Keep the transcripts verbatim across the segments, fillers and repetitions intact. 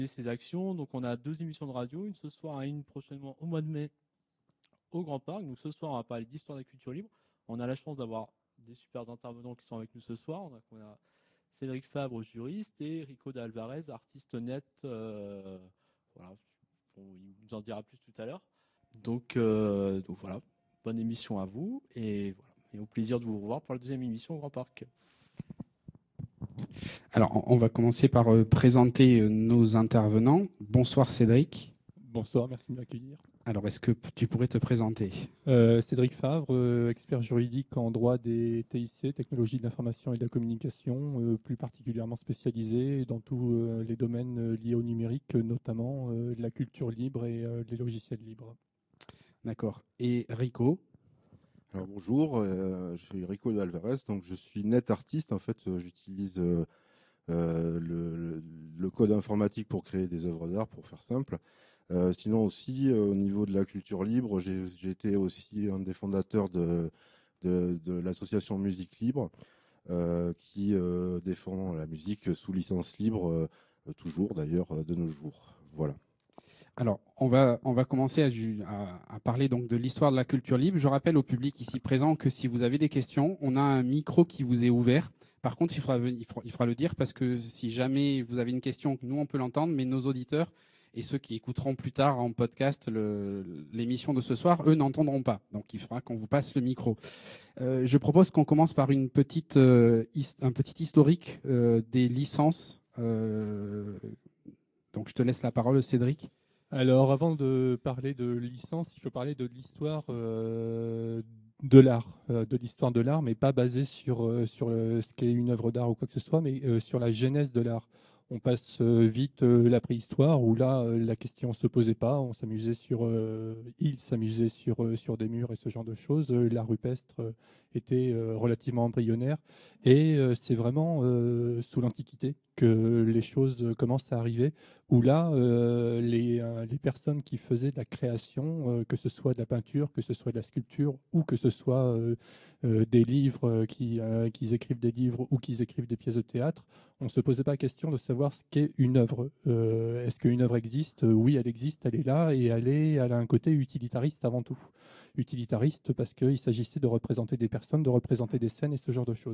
Ces actions, donc on a deux émissions de radio, une ce soir et une prochainement au mois de mai au Grand Parc. Donc ce soir, on va parler d'histoire de la culture libre. On a la chance d'avoir des super intervenants qui sont avec nous ce soir. On a, on a Cédric Fabre, juriste, et Rico de Alvarez, artiste net. Euh, voilà, bon, il nous en dira plus tout à l'heure. Donc, euh, donc voilà, bonne émission à vous et, voilà, et au plaisir de vous revoir pour la deuxième émission au Grand Parc. Alors, on va commencer par euh, présenter euh, nos intervenants. Bonsoir Cédric. Bonsoir, merci de m'accueillir. Alors, est-ce que tu pourrais te présenter ? euh, Cédric Favre, euh, expert juridique en droit des T I C, technologie de l'information et de la communication, euh, plus particulièrement spécialisé dans tous euh, les domaines euh, liés au numérique, notamment euh, la culture libre et euh, les logiciels libres. D'accord. Et Rico ? Alors bonjour, euh, je suis Rico de Alvarez, donc je suis net artiste. En fait, euh, j'utilise euh, euh, le, le code informatique pour créer des œuvres d'art, pour faire simple. Euh, sinon aussi, euh, au niveau de la culture libre, j'ai, j'ai été aussi un des fondateurs de, de, de l'association Musique Libre, euh, qui euh, défend la musique sous licence libre, euh, toujours d'ailleurs de nos jours. Voilà. Alors, on va, on va commencer à, à, à parler donc de l'histoire de la culture libre. Je rappelle au public ici présent que si vous avez des questions, on a un micro qui vous est ouvert. Par contre, il faudra, il faudra, il faudra le dire parce que si jamais vous avez une question, nous on peut l'entendre, mais nos auditeurs et ceux qui écouteront plus tard en podcast le, l'émission de ce soir, eux n'entendront pas. Donc il faudra qu'on vous passe le micro. Euh, je propose qu'on commence par une petite, euh, his, un petit historique euh, des licences. Euh, donc je te laisse la parole, Cédric. Alors, avant de parler de licence, il faut parler de l'histoire euh, de l'art, euh, de l'histoire de l'art, mais pas basée sur, euh, sur le, ce qu'est une œuvre d'art ou quoi que ce soit, mais euh, sur la genèse de l'art. On passe euh, vite euh, la préhistoire, où là, euh, la question ne se posait pas. On s'amusait sur, euh, ils s'amusaient sur, euh, sur des murs et ce genre de choses. Euh, l'art rupestre euh, était euh, relativement embryonnaire. Et euh, c'est vraiment euh, sous l'Antiquité que les choses commencent à arriver, où là, euh, les, euh, les personnes qui faisaient de la création, euh, que ce soit de la peinture, que ce soit de la sculpture, ou que ce soit euh, euh, des livres, euh, qui, euh, qu'ils écrivent des livres ou qu'ils écrivent des pièces de théâtre, on ne se posait pas la question de savoir ce qu'est une œuvre. Euh, est-ce qu'une œuvre existe ? Oui, elle existe, elle est là, et elle, est, elle a un côté utilitariste avant tout. Utilitariste parce qu'il s'agissait de représenter des personnes, de représenter des scènes et ce genre de choses.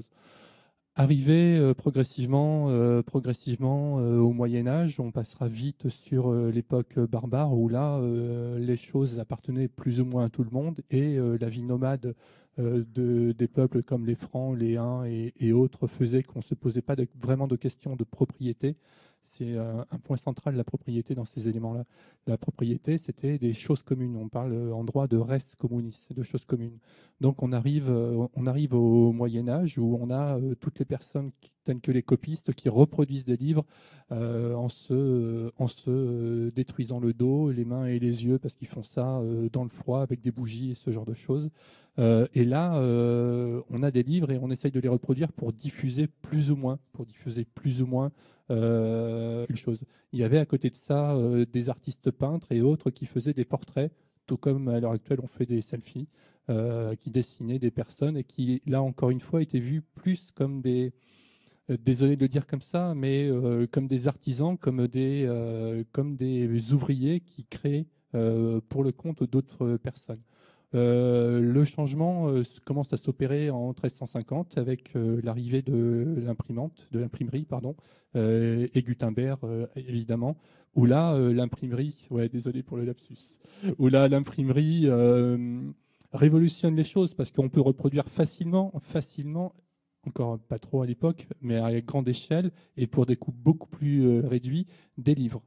Arrivé euh, progressivement, euh, progressivement euh, au Moyen-Âge, on passera vite sur euh, l'époque barbare où là, euh, les choses appartenaient plus ou moins à tout le monde et euh, la vie nomade euh, de, des peuples comme les Francs, les Huns et, et autres faisait qu'on ne se posait pas de, vraiment de questions de propriété. C'est euh, un point central, la propriété, dans ces éléments-là. La propriété, c'était des choses communes. On parle en droit de res communis, de choses communes. Donc on arrive, on arrive au Moyen-Âge où on a euh, toutes les personnes qui, telles que les copistes qui reproduisent des livres euh, en se, en se euh, détruisant le dos, les mains et les yeux parce qu'ils font ça euh, dans le froid avec des bougies et ce genre de choses. Euh, et là, euh, on a des livres et on essaye de les reproduire pour diffuser plus ou moins, pour diffuser plus ou moins euh, une chose. Il y avait à côté de ça euh, des artistes peintres et autres qui faisaient des portraits, tout comme à l'heure actuelle on fait des selfies. Euh, qui dessinaient des personnes et qui, là encore une fois, étaient vus plus comme des, euh, désolé de le dire comme ça, mais euh, comme des artisans, comme des, euh, comme des ouvriers qui créent euh, pour le compte d'autres personnes. Euh, le changement euh, commence à s'opérer en treize cent cinquante avec euh, l'arrivée de l'imprimante, de l'imprimerie, pardon, euh, et Gutenberg, euh, évidemment, où là, euh, l'imprimerie, ouais, désolé pour le lapsus, où là, l'imprimerie euh, révolutionne les choses parce qu'on peut reproduire facilement, facilement, encore pas trop à l'époque, mais à grande échelle et pour des coûts beaucoup plus euh, réduits, des livres.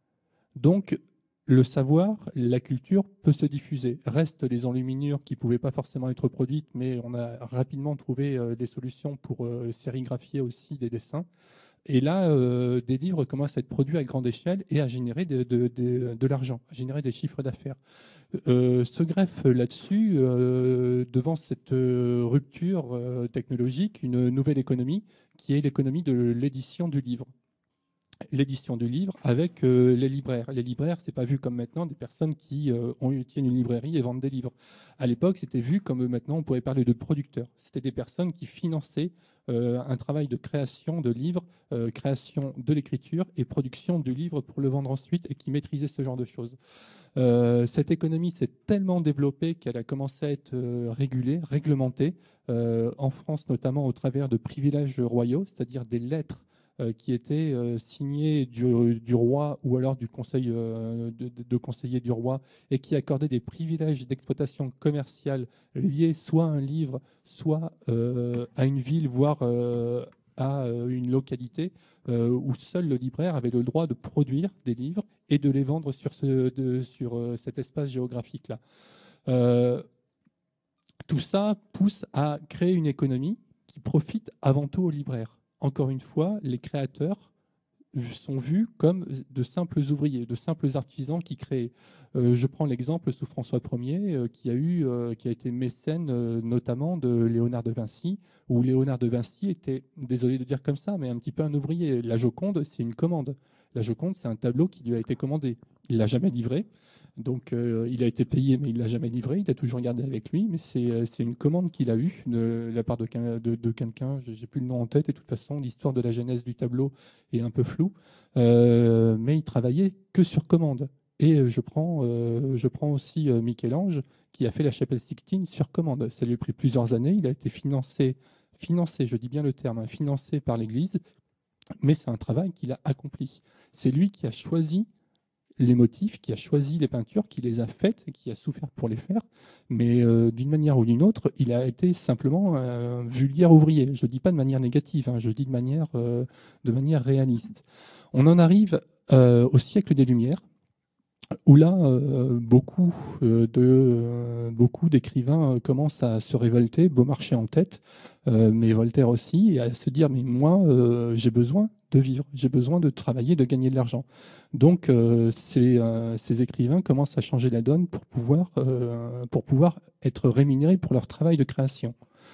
Donc, le savoir, la culture peut se diffuser. Restent les enluminures qui ne pouvaient pas forcément être produites, mais on a rapidement trouvé euh, des solutions pour euh, sérigraphier aussi des dessins. Et là, euh, des livres commencent à être produits à grande échelle et à générer de, de, de, de l'argent, à générer des chiffres d'affaires. Euh, se greffe là-dessus, euh, devant cette euh, rupture euh, technologique, une nouvelle économie qui est l'économie de l'édition du livre. L'édition du livre avec euh, les libraires. Les libraires, c'est pas vu comme maintenant des personnes qui euh, ont, tiennent une librairie et vendent des livres. À l'époque, c'était vu comme maintenant, on pourrait parler de producteurs. C'était des personnes qui finançaient euh, un travail de création de livres, euh, création de l'écriture et production du livre pour le vendre ensuite, et qui maîtrisait ce genre de choses. Euh, cette économie s'est tellement développée qu'elle a commencé à être euh, régulée, réglementée, euh, en France notamment au travers de privilèges royaux, c'est-à-dire des lettres euh, qui étaient euh, signées du, du roi ou alors du conseil euh, de, de, de conseiller du roi, et qui accordaient des privilèges d'exploitation commerciale liés soit à un livre, soit euh, à une ville, voire euh, à euh, une localité, euh, où seul le libraire avait le droit de produire des livres et de les vendre sur, ce, de, sur euh, cet espace géographique-là. Euh, tout ça pousse à créer une économie qui profite avant tout aux libraires. Encore une fois, les créateurs sont vus comme de simples ouvriers, de simples artisans qui créent. Euh, je prends l'exemple sous François Ier, euh, qui, a eu, euh, qui a été mécène euh, notamment de Léonard de Vinci, où Léonard de Vinci était, désolé de dire comme ça, mais un petit peu un ouvrier. La Joconde, c'est une commande. La Joconde, c'est un tableau qui lui a été commandé. Il ne l'a jamais livré. Donc, euh, il a été payé, mais il ne l'a jamais livré. Il a toujours gardé avec lui. Mais c'est euh, une commande qu'il a eue de la part de, de, de quelqu'un. Je n'ai plus le nom en tête. Et de toute façon, l'histoire de la genèse du tableau est un peu floue. Euh, mais il travaillait que sur commande. Et je prends, euh, je prends aussi euh, Michel-Ange, qui a fait la chapelle Sixtine sur commande. Ça lui a pris plusieurs années. Il a été financé, financé je dis bien le terme, hein, financé par l'Église. Mais c'est un travail qu'il a accompli. C'est lui qui a choisi les motifs, qui a choisi les peintures, qui les a faites, qui a souffert pour les faire, mais euh, d'une manière ou d'une autre, il a été simplement un vulgaire ouvrier. Je ne dis pas de manière négative, hein, je dis de manière, euh, de manière réaliste. On en arrive euh, au siècle des Lumières, où là, euh, beaucoup euh, de euh, beaucoup d'écrivains euh, commencent à se révolter, Beaumarchais en tête, euh, mais Voltaire aussi, et à se dire, mais moi, euh, j'ai besoin de vivre, j'ai besoin de travailler, de gagner de l'argent. Donc, euh, ces, euh, ces écrivains commencent à changer la donne pour pouvoir, euh, pour pouvoir être rémunérés pour leur travail de création.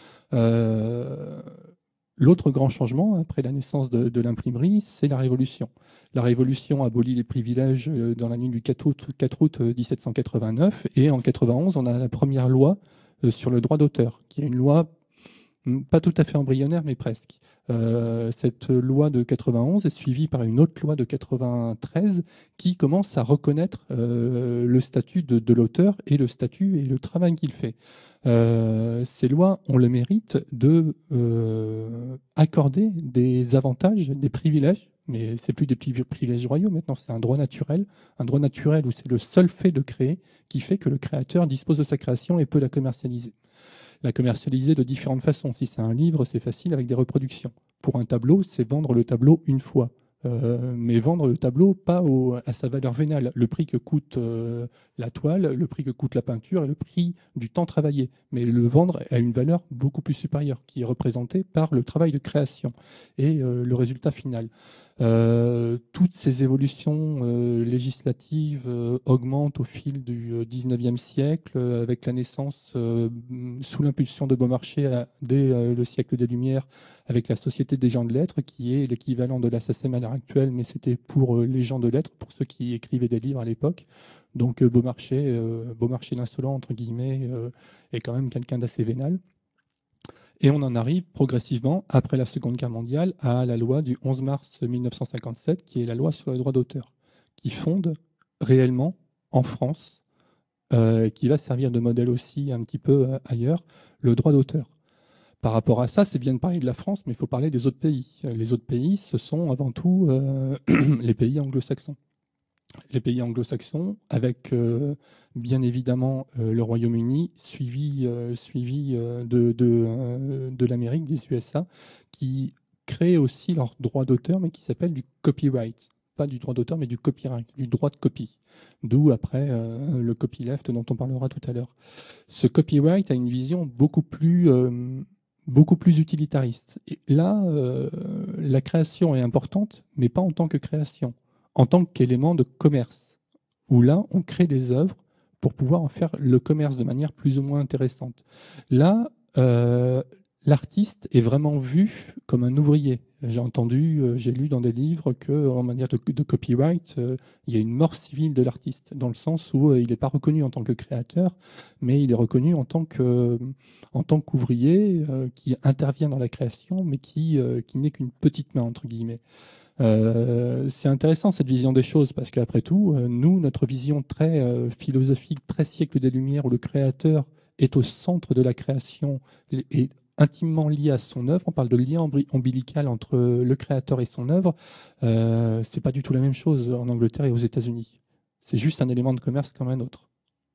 Euh, L'autre grand changement, après la naissance de, de l'imprimerie, c'est la Révolution. La Révolution abolit les privilèges dans la nuit du quatre août mille sept cent quatre-vingt-neuf, et en mille neuf cent quatre-vingt-onze, on a la première loi sur le droit d'auteur, qui est une loi pas tout à fait embryonnaire, mais presque. Euh, cette loi de quatre-vingt-onze est suivie par une autre loi de quatre-vingt-treize qui commence à reconnaître euh, le statut de, de l'auteur et le statut et le travail qu'il fait. Euh, ces lois ont le mérite de euh, accorder des avantages, des privilèges, mais c'est plus des privilèges royaux maintenant, c'est un droit naturel, un droit naturel où c'est le seul fait de créer qui fait que le créateur dispose de sa création et peut la commercialiser. La commercialiser de différentes façons. Si c'est un livre, c'est facile avec des reproductions. Pour un tableau, c'est vendre le tableau une fois. Euh, mais vendre le tableau pas au, à sa valeur vénale. Le prix que coûte euh, la toile, le prix que coûte la peinture et le prix du temps travaillé. Mais le vendre a une valeur beaucoup plus supérieure, qui est représentée par le travail de création et euh, le résultat final. Euh, toutes ces évolutions euh, législatives euh, augmentent au fil du euh, dix-neuvième siècle, euh, avec la naissance, euh, sous l'impulsion de Beaumarchais, à, dès euh, le siècle des Lumières, avec la Société des gens de lettres, qui est l'équivalent de la S A C E M à l'heure actuelle, mais c'était pour euh, les gens de lettres, pour ceux qui écrivaient des livres à l'époque. Donc euh, Beaumarchais, euh, Beaumarchais l'insolent, entre guillemets, euh, est quand même quelqu'un d'assez vénal. Et on en arrive progressivement, après la Seconde Guerre mondiale, à la loi du onze mars mille neuf cent cinquante-sept, qui est la loi sur le droit d'auteur, qui fonde réellement en France, euh, qui va servir de modèle aussi un petit peu euh, ailleurs, le droit d'auteur. Par rapport à ça, c'est bien de parler de la France, mais il faut parler des autres pays. Les autres pays, ce sont avant tout euh, les pays anglo-saxons. Les pays anglo-saxons, avec euh, bien évidemment euh, le Royaume-Uni, suivi, euh, suivi euh, de, de, euh, de l'Amérique, des U S A, qui créent aussi leur droit d'auteur, mais qui s'appelle du copyright. Pas du droit d'auteur, mais du copyright, du droit de copie. D'où après euh, le copyleft dont on parlera tout à l'heure. Ce copyright a une vision beaucoup plus, euh, beaucoup plus utilitariste. Et là, euh, la création est importante, mais pas en tant que création, en tant qu'élément de commerce, où là, on crée des œuvres pour pouvoir en faire le commerce de manière plus ou moins intéressante. Là, euh, l'artiste est vraiment vu comme un ouvrier. J'ai entendu, euh, j'ai lu dans des livres qu'en matière de, de copyright, euh, il y a une mort civile de l'artiste, dans le sens où euh, il n'est pas reconnu en tant que créateur, mais il est reconnu en tant que, en tant qu'ouvrier euh, qui intervient dans la création, mais qui, euh, qui n'est qu'une petite main, entre guillemets. Euh, c'est intéressant cette vision des choses, parce qu'après tout, euh, nous, notre vision très euh, philosophique, très siècle des Lumières, où le créateur est au centre de la création et intimement lié à son œuvre, on parle de lien ombilical entre le créateur et son œuvre, euh, c'est pas du tout la même chose en Angleterre et aux États-Unis. C'est juste un élément de commerce comme un autre.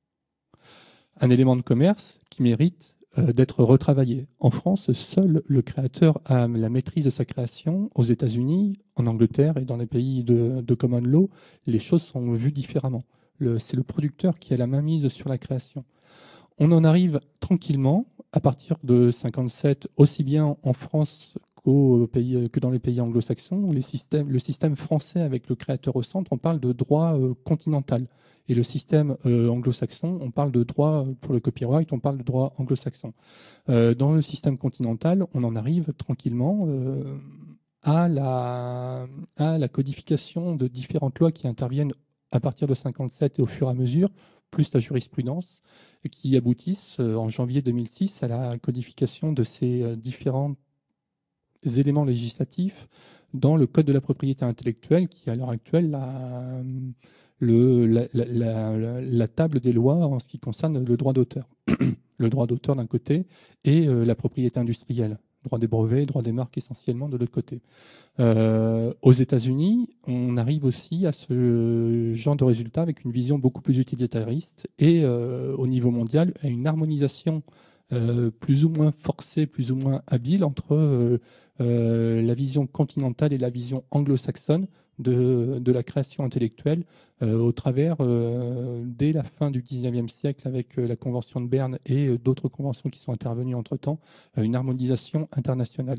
Un élément de commerce qui mérite euh, d'être retravaillé. En France, seul le créateur a la maîtrise de sa création. Aux États-Unis, en Angleterre et dans les pays de, de common law, les choses sont vues différemment. Le, c'est le producteur qui a la mainmise sur la création. On en arrive tranquillement, à partir de cinquante-sept, aussi bien en France qu'au pays, que dans les pays anglo-saxons. Les systèmes, le système français avec le créateur au centre, on parle de droit euh, continental. Et le système euh, anglo-saxon, on parle de droit, pour le copyright, on parle de droit anglo-saxon. Euh, dans le système continental, on en arrive tranquillement euh, à, la, à la codification de différentes lois qui interviennent à partir de cinquante-sept et au fur et à mesure, plus la jurisprudence, qui aboutissent euh, en janvier deux mille six à la codification de ces euh, différents éléments législatifs dans le Code de la propriété intellectuelle, qui à l'heure actuelle la, le, la, la, la, la table des lois en ce qui concerne le droit d'auteur. Le droit d'auteur d'un côté et euh, la propriété industrielle, droit des brevets, droit des marques essentiellement de l'autre côté. Euh, aux États-Unis, on arrive aussi à ce genre de résultat avec une vision beaucoup plus utilitariste et euh, au niveau mondial, à une harmonisation euh, plus ou moins forcée, plus ou moins habile entre euh, euh, la vision continentale et la vision anglo-saxonne de, de la création intellectuelle euh, au travers, euh, dès la fin du dix-neuvième siècle, avec euh, la Convention de Berne et euh, d'autres conventions qui sont intervenues entre-temps, euh, une harmonisation internationale.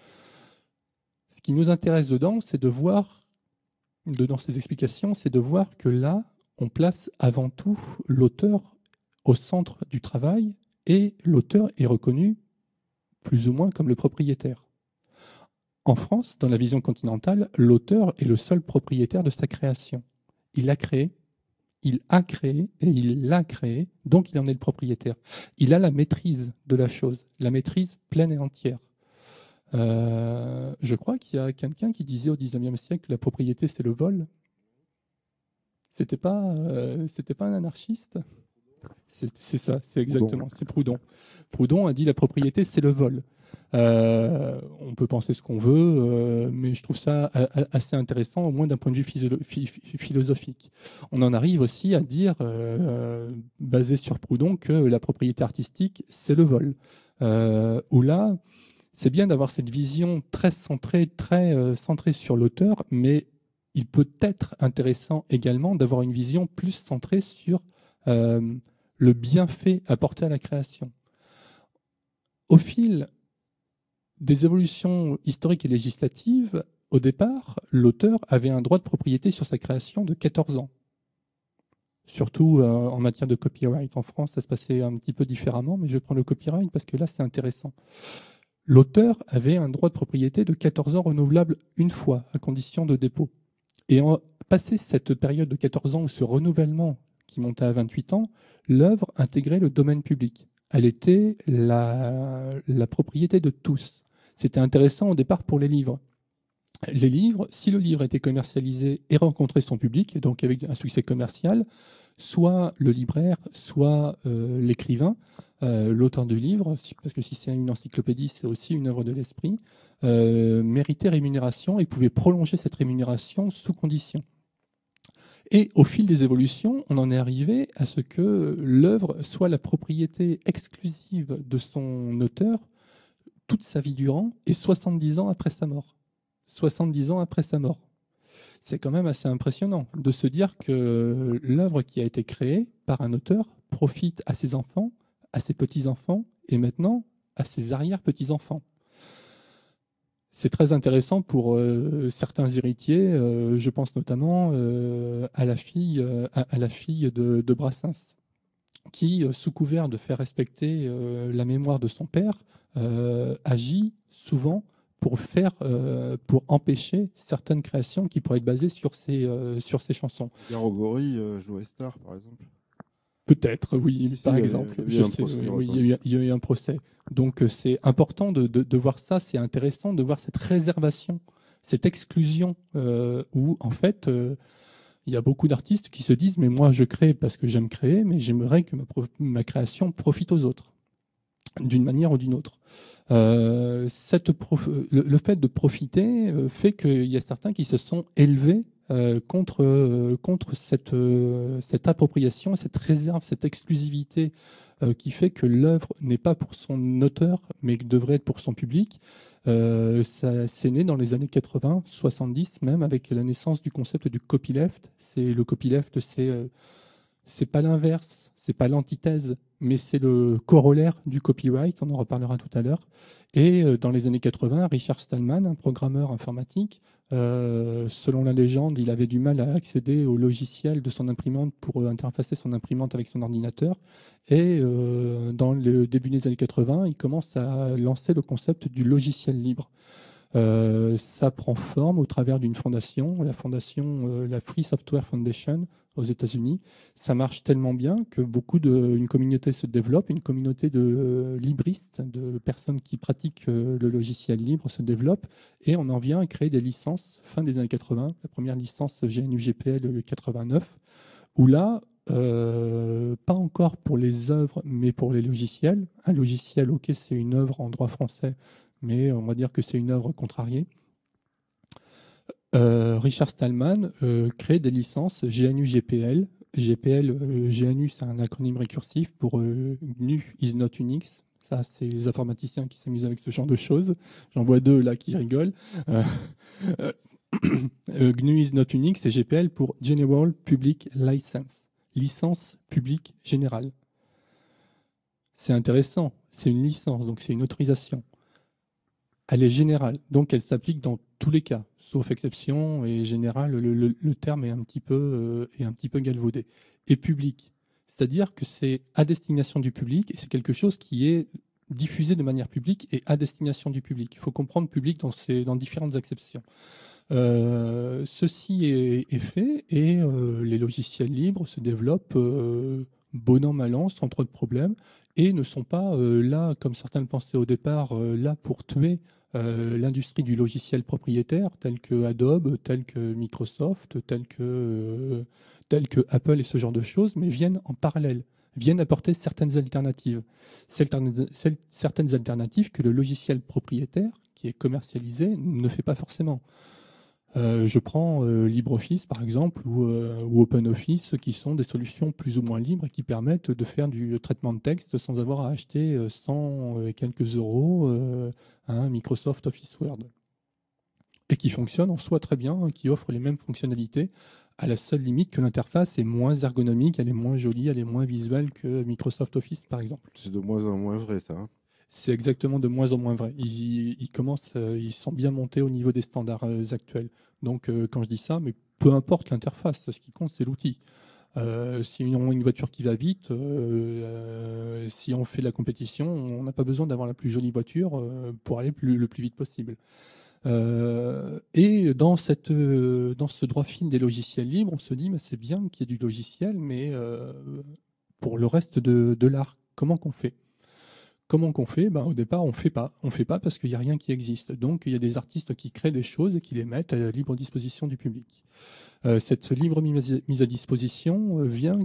Ce qui nous intéresse dedans, c'est de voir, dans ces explications, c'est de voir que là, on place avant tout l'auteur au centre du travail et l'auteur est reconnu plus ou moins comme le propriétaire. En France, dans la vision continentale, l'auteur est le seul propriétaire de sa création. Il l'a créé, il a créé et il l'a créé, donc il en est le propriétaire. Il a la maîtrise de la chose, la maîtrise pleine et entière. Euh, je crois qu'il y a quelqu'un qui disait au dix-neuvième siècle que la propriété c'est le vol. C'était pas, euh, c'était pas un anarchiste. C'est, c'est ça, c'est exactement, c'est Proudhon. Proudhon a dit la propriété c'est le vol. Euh, on peut penser ce qu'on veut, euh, mais je trouve ça assez intéressant, au moins d'un point de vue physio- philosophique. On en arrive aussi à dire, euh, basé sur Proudhon, que la propriété artistique c'est le vol. Euh, où là, c'est bien d'avoir cette vision très centrée, très euh, centrée sur l'auteur, mais il peut être intéressant également d'avoir une vision plus centrée sur euh, le bienfait apporté à la création. Au fil des évolutions historiques et législatives, au départ, l'auteur avait un droit de propriété sur sa création de quatorze ans. Surtout euh, en matière de copyright. En France, ça se passait un petit peu différemment, mais je prends le copyright parce que là, c'est intéressant. L'auteur avait un droit de propriété de quatorze ans renouvelable une fois, à condition de dépôt. Et en passé cette période de quatorze ans, où ce renouvellement qui montait à vingt-huit ans, l'œuvre intégrait le domaine public. Elle était la, la propriété de tous. C'était intéressant au départ pour les livres. Les livres, si le livre était commercialisé et rencontrait son public, et donc avec un succès commercial, soit le libraire, soit euh, l'écrivain, euh, l'auteur du livre, parce que si c'est une encyclopédie, c'est aussi une œuvre de l'esprit, euh, méritait rémunération et pouvait prolonger cette rémunération sous condition. Et au fil des évolutions, on en est arrivé à ce que l'œuvre soit la propriété exclusive de son auteur toute sa vie durant et soixante-dix ans après sa mort. soixante-dix ans après sa mort. C'est quand même assez impressionnant de se dire que l'œuvre qui a été créée par un auteur profite à ses enfants, à ses petits-enfants et maintenant à ses arrière-petits-enfants. C'est très intéressant pour euh, certains héritiers, euh, je pense notamment euh, à la fille, euh, à, à la fille de, de Brassens. qui, euh, sous couvert de faire respecter euh, la mémoire de son père, euh, agit souvent pour faire, euh, pour empêcher certaines créations qui pourraient être basées sur ces, euh, sur ces chansons. Garogori, euh, Joe Star, par exemple. Peut-être, oui, Si, si, par il y a- exemple. il y a eu Je un sais, procès, oui, ouais. il y a eu- il y a eu un procès. Donc euh, c'est important de, de- de voir ça, c'est intéressant de voir cette réservation, cette exclusion, euh, où en fait, euh, il y a beaucoup d'artistes qui se disent, mais moi je crée parce que j'aime créer, mais j'aimerais que ma, pro- ma création profite aux autres, d'une manière ou d'une autre. Euh, cette prof- le, le fait de profiter euh, fait qu'il y a certains qui se sont élevés euh, contre, euh, contre cette, euh, cette appropriation, cette réserve, cette exclusivité euh, qui fait que l'œuvre n'est pas pour son auteur, mais que devrait être pour son public. Euh, ça, c'est né dans les années quatre-vingts, soixante-dix même, avec la naissance du concept du copyleft. C'est, le copyleft, c'est euh, c'est pas l'inverse, c'est pas l'antithèse, mais c'est le corollaire du copyright, on en reparlera tout à l'heure. Et euh, dans les années quatre-vingts, Richard Stallman, un programmeur informatique, euh, selon la légende, il avait du mal à accéder au logiciel de son imprimante pour euh, interfacer son imprimante avec son ordinateur. Et euh, dans le début des années quatre-vingts, il commence à lancer le concept du logiciel libre. Euh, ça prend forme au travers d'une fondation, la fondation, euh, la Free Software Foundation aux États-Unis. Ça marche tellement bien que beaucoup de, une communauté se développe, une communauté de euh, libristes, de personnes qui pratiquent euh, le logiciel libre se développe, et on en vient à créer des licences fin des années quatre-vingts. La première licence G N U G P L quatre-vingt-neuf, où là, euh, pas encore pour les œuvres, mais pour les logiciels. Un logiciel, ok, c'est une œuvre en droit français, mais on va dire que c'est une œuvre contrariée. Euh, Richard Stallman euh, crée des licences G N U G P L. G P L, euh, G N U, c'est un acronyme récursif pour euh, G N U is not Unix. Ça, c'est les informaticiens qui s'amusent avec ce genre de choses. J'en vois deux là qui rigolent. Euh, euh, G N U is not Unix et G P L pour General Public License, licence publique générale. C'est intéressant, c'est une licence, donc c'est une autorisation. Elle est générale, donc elle s'applique dans tous les cas, sauf exception, et générale, le, le, le terme est un, petit peu, euh, est un petit peu galvaudé. Et public, c'est-à-dire que c'est à destination du public, et c'est quelque chose qui est diffusé de manière publique et à destination du public. Il faut comprendre public dans, ces, dans différentes acceptions. Euh, ceci est, est fait, et euh, les logiciels libres se développent euh, bon an, mal an, sans trop de problèmes, et ne sont pas euh, là, comme certains le pensaient au départ, euh, là pour tuer euh, l'industrie du logiciel propriétaire, tel que Adobe, tel que Microsoft, tel que, euh, tel que Apple et ce genre de choses, mais viennent en parallèle, viennent apporter certaines alternatives. Certaines, certaines alternatives que le logiciel propriétaire, qui est commercialisé, ne fait pas forcément. Euh, je prends euh, LibreOffice par exemple ou, euh, ou OpenOffice qui sont des solutions plus ou moins libres qui permettent de faire du traitement de texte sans avoir à acheter euh, cent et quelques euros euh, un Microsoft Office Word. Et qui fonctionnent en soi très bien, qui offrent les mêmes fonctionnalités, à la seule limite que l'interface est moins ergonomique, elle est moins jolie, elle est moins visuelle que Microsoft Office par exemple. C'est de moins en moins vrai ça. Hein. C'est exactement de moins en moins vrai. Ils, ils commencent, euh, ils sont bien montés au niveau des standards euh, actuels. Donc, euh, quand je dis ça, mais peu importe l'interface, ce qui compte, c'est l'outil. Euh, si on a une voiture qui va vite, euh, euh, si on fait de la compétition, on n'a pas besoin d'avoir la plus jolie voiture euh, pour aller plus, le plus vite possible. Euh, et dans, cette, euh, dans ce droit fil des logiciels libres, on se dit, mais c'est bien qu'il y ait du logiciel, mais euh, pour le reste de, de l'art, comment qu'on fait ? Comment qu'on fait ? Ben, au départ, on ne fait pas. On ne fait pas parce qu'il n'y a rien qui existe. Donc, il y a des artistes qui créent des choses et qui les mettent à la libre disposition du public. Euh, cette libre mise à disposition vient,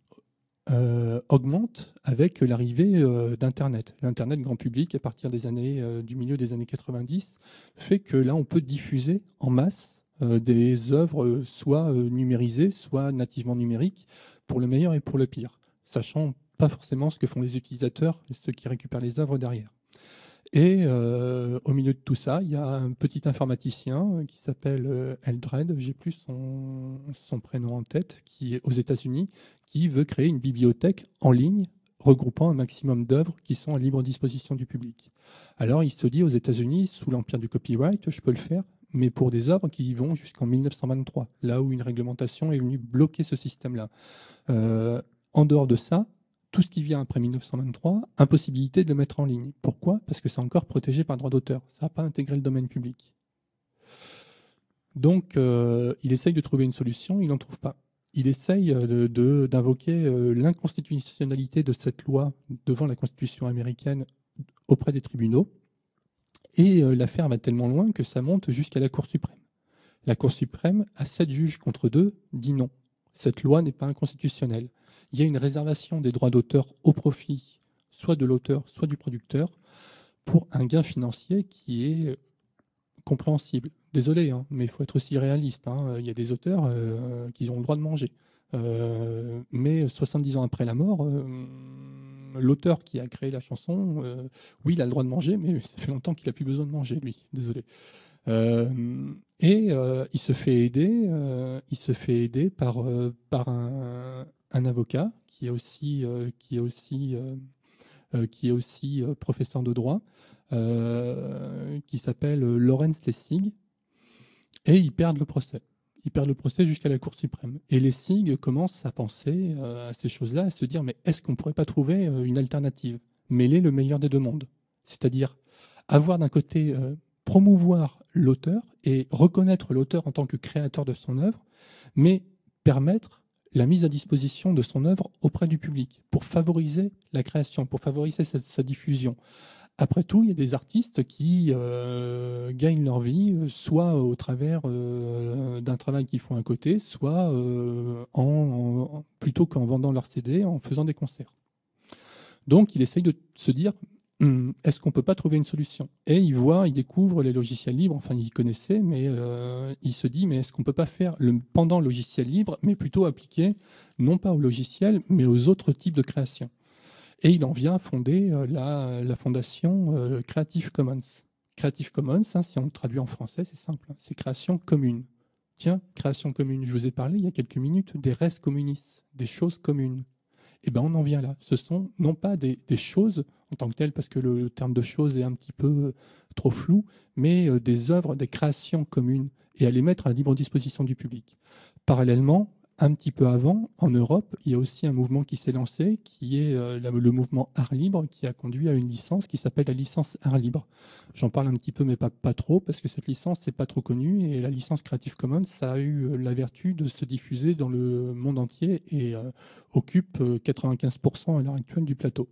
euh, augmente avec l'arrivée euh, d'Internet. L'Internet grand public, à partir des années, euh, du milieu des années quatre-vingt-dix, fait que là, on peut diffuser en masse euh, des œuvres euh, soit euh, numérisées, soit nativement numériques, pour le meilleur et pour le pire, sachant pas forcément ce que font les utilisateurs, ceux qui récupèrent les œuvres derrière. Et euh, au milieu de tout ça, il y a un petit informaticien qui s'appelle euh, Eldred, j'ai plus son, son prénom en tête, qui est aux États-Unis, qui veut créer une bibliothèque en ligne regroupant un maximum d'œuvres qui sont à libre disposition du public. Alors il se dit aux États-Unis, sous l'empire du copyright, je peux le faire, mais pour des œuvres qui y vont jusqu'en mille neuf cent vingt-trois, là où une réglementation est venue bloquer ce système-là. Euh, en dehors de ça, Tout ce qui vient après mille neuf cent vingt-trois, impossibilité de le mettre en ligne. Pourquoi ? Parce que c'est encore protégé par droit d'auteur. Ça n'a pas intégré le domaine public. Donc, euh, il essaye de trouver une solution, il n'en trouve pas. Il essaye de, de, d'invoquer euh, l'inconstitutionnalité de cette loi devant la Constitution américaine auprès des tribunaux. Et euh, l'affaire va tellement loin que ça monte jusqu'à la Cour suprême. La Cour suprême, à sept juges contre deux, dit non. Cette loi n'est pas inconstitutionnelle. Il y a une réservation des droits d'auteur au profit, soit de l'auteur, soit du producteur, pour un gain financier qui est compréhensible. Désolé, hein, mais il faut être aussi réaliste. Hein. Il y a des auteurs euh, qui ont le droit de manger. Euh, mais soixante-dix ans après la mort, euh, l'auteur qui a créé la chanson, euh, oui, il a le droit de manger, mais ça fait longtemps qu'il n'a plus besoin de manger, lui. Désolé. Euh, et euh, il se fait aider, euh, il se fait aider par, euh, par un, un avocat qui est aussi, euh, qui est aussi, euh, euh, qui est aussi euh, professeur de droit, euh, qui s'appelle Lawrence Lessig, et ils perdent le procès. Ils perdent le procès jusqu'à la Cour suprême. Et Lessig commence à penser euh, à ces choses-là, à se dire mais est-ce qu'on ne pourrait pas trouver euh, une alternative, mêler le meilleur des deux mondes, c'est-à-dire avoir d'un côté euh, promouvoir l'auteur et reconnaître l'auteur en tant que créateur de son œuvre, mais permettre la mise à disposition de son œuvre auprès du public pour favoriser la création, pour favoriser sa, sa diffusion. Après tout, il y a des artistes qui euh, gagnent leur vie soit au travers euh, d'un travail qu'ils font à côté, soit euh, en, en, plutôt qu'en vendant leurs C D, en faisant des concerts. Donc, il essaye de se dire est-ce qu'on ne peut pas trouver une solution ? Et il voit, il découvre les logiciels libres, enfin il connaissait, mais euh, il se dit, mais est-ce qu'on ne peut pas faire le pendant logiciel libre, mais plutôt appliqué, non pas au logiciel, mais aux autres types de création. Et il en vient fonder euh, la, la fondation euh, Creative Commons. Creative Commons, hein, si on le traduit en français, c'est simple, hein, c'est création commune. Tiens, création commune, je vous ai parlé il y a quelques minutes des res communis, des choses communes. Eh bien, on en vient là. Ce sont non pas des, des choses en tant que telles, parce que le terme de choses est un petit peu trop flou, mais euh, des œuvres, des créations communes, et à les mettre à la libre disposition du public. Parallèlement, un petit peu avant, en Europe, il y a aussi un mouvement qui s'est lancé, qui est euh, le mouvement Art Libre, qui a conduit à une licence qui s'appelle la licence Art Libre. J'en parle un petit peu, mais pas, pas trop, parce que cette licence, c'est pas trop connu, et la licence Creative Commons, ça a eu la vertu de se diffuser dans le monde entier et euh, occupe quatre-vingt-quinze pour cent à l'heure actuelle du plateau.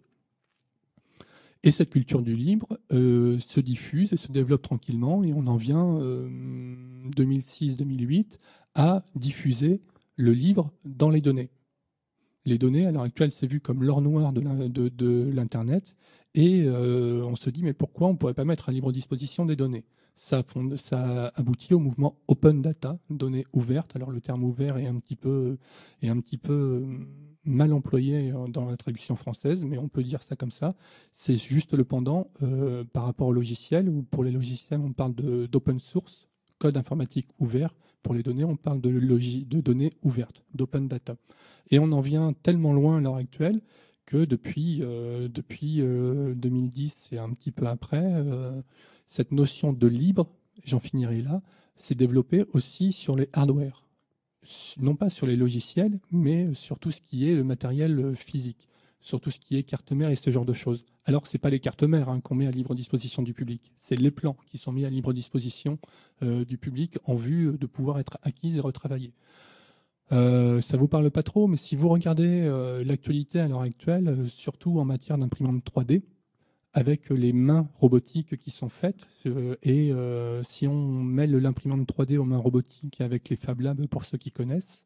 Et cette culture du libre euh, se diffuse et se développe tranquillement, et on en vient, euh, deux mille six deux mille huit, à diffuser le libre dans les données. Les données, à l'heure actuelle, c'est vu comme l'or noir de, la, de, de l'Internet, et euh, on se dit, mais pourquoi on ne pourrait pas mettre à libre disposition des données ? Ça, fonde, ça aboutit au mouvement Open Data, données ouvertes. Alors le terme ouvert est un petit peu, est un petit peu mal employé dans la traduction française, mais on peut dire ça comme ça. C'est juste le pendant euh, par rapport au logiciel, où pour les logiciels, on parle de, d'open source, code informatique ouvert. Pour les données, on parle de, logi- de données ouvertes, d'open data. Et on en vient tellement loin à l'heure actuelle que depuis, euh, depuis euh, deux mille dix et un petit peu après, euh, cette notion de libre, j'en finirai là, s'est développée aussi sur les hardware. Non pas sur les logiciels, mais sur tout ce qui est le matériel physique, sur tout ce qui est carte mère et ce genre de choses. Alors, ce n'est pas les cartes mères hein, qu'on met à libre disposition du public, c'est les plans qui sont mis à libre disposition euh, du public en vue de pouvoir être acquis et retravaillés. Euh, ça ne vous parle pas trop, mais si vous regardez euh, l'actualité à l'heure actuelle, euh, surtout en matière d'imprimante trois D, avec les mains robotiques qui sont faites, euh, et euh, si on mêle l'imprimante trois D aux mains robotiques avec les Fab Labs pour ceux qui connaissent,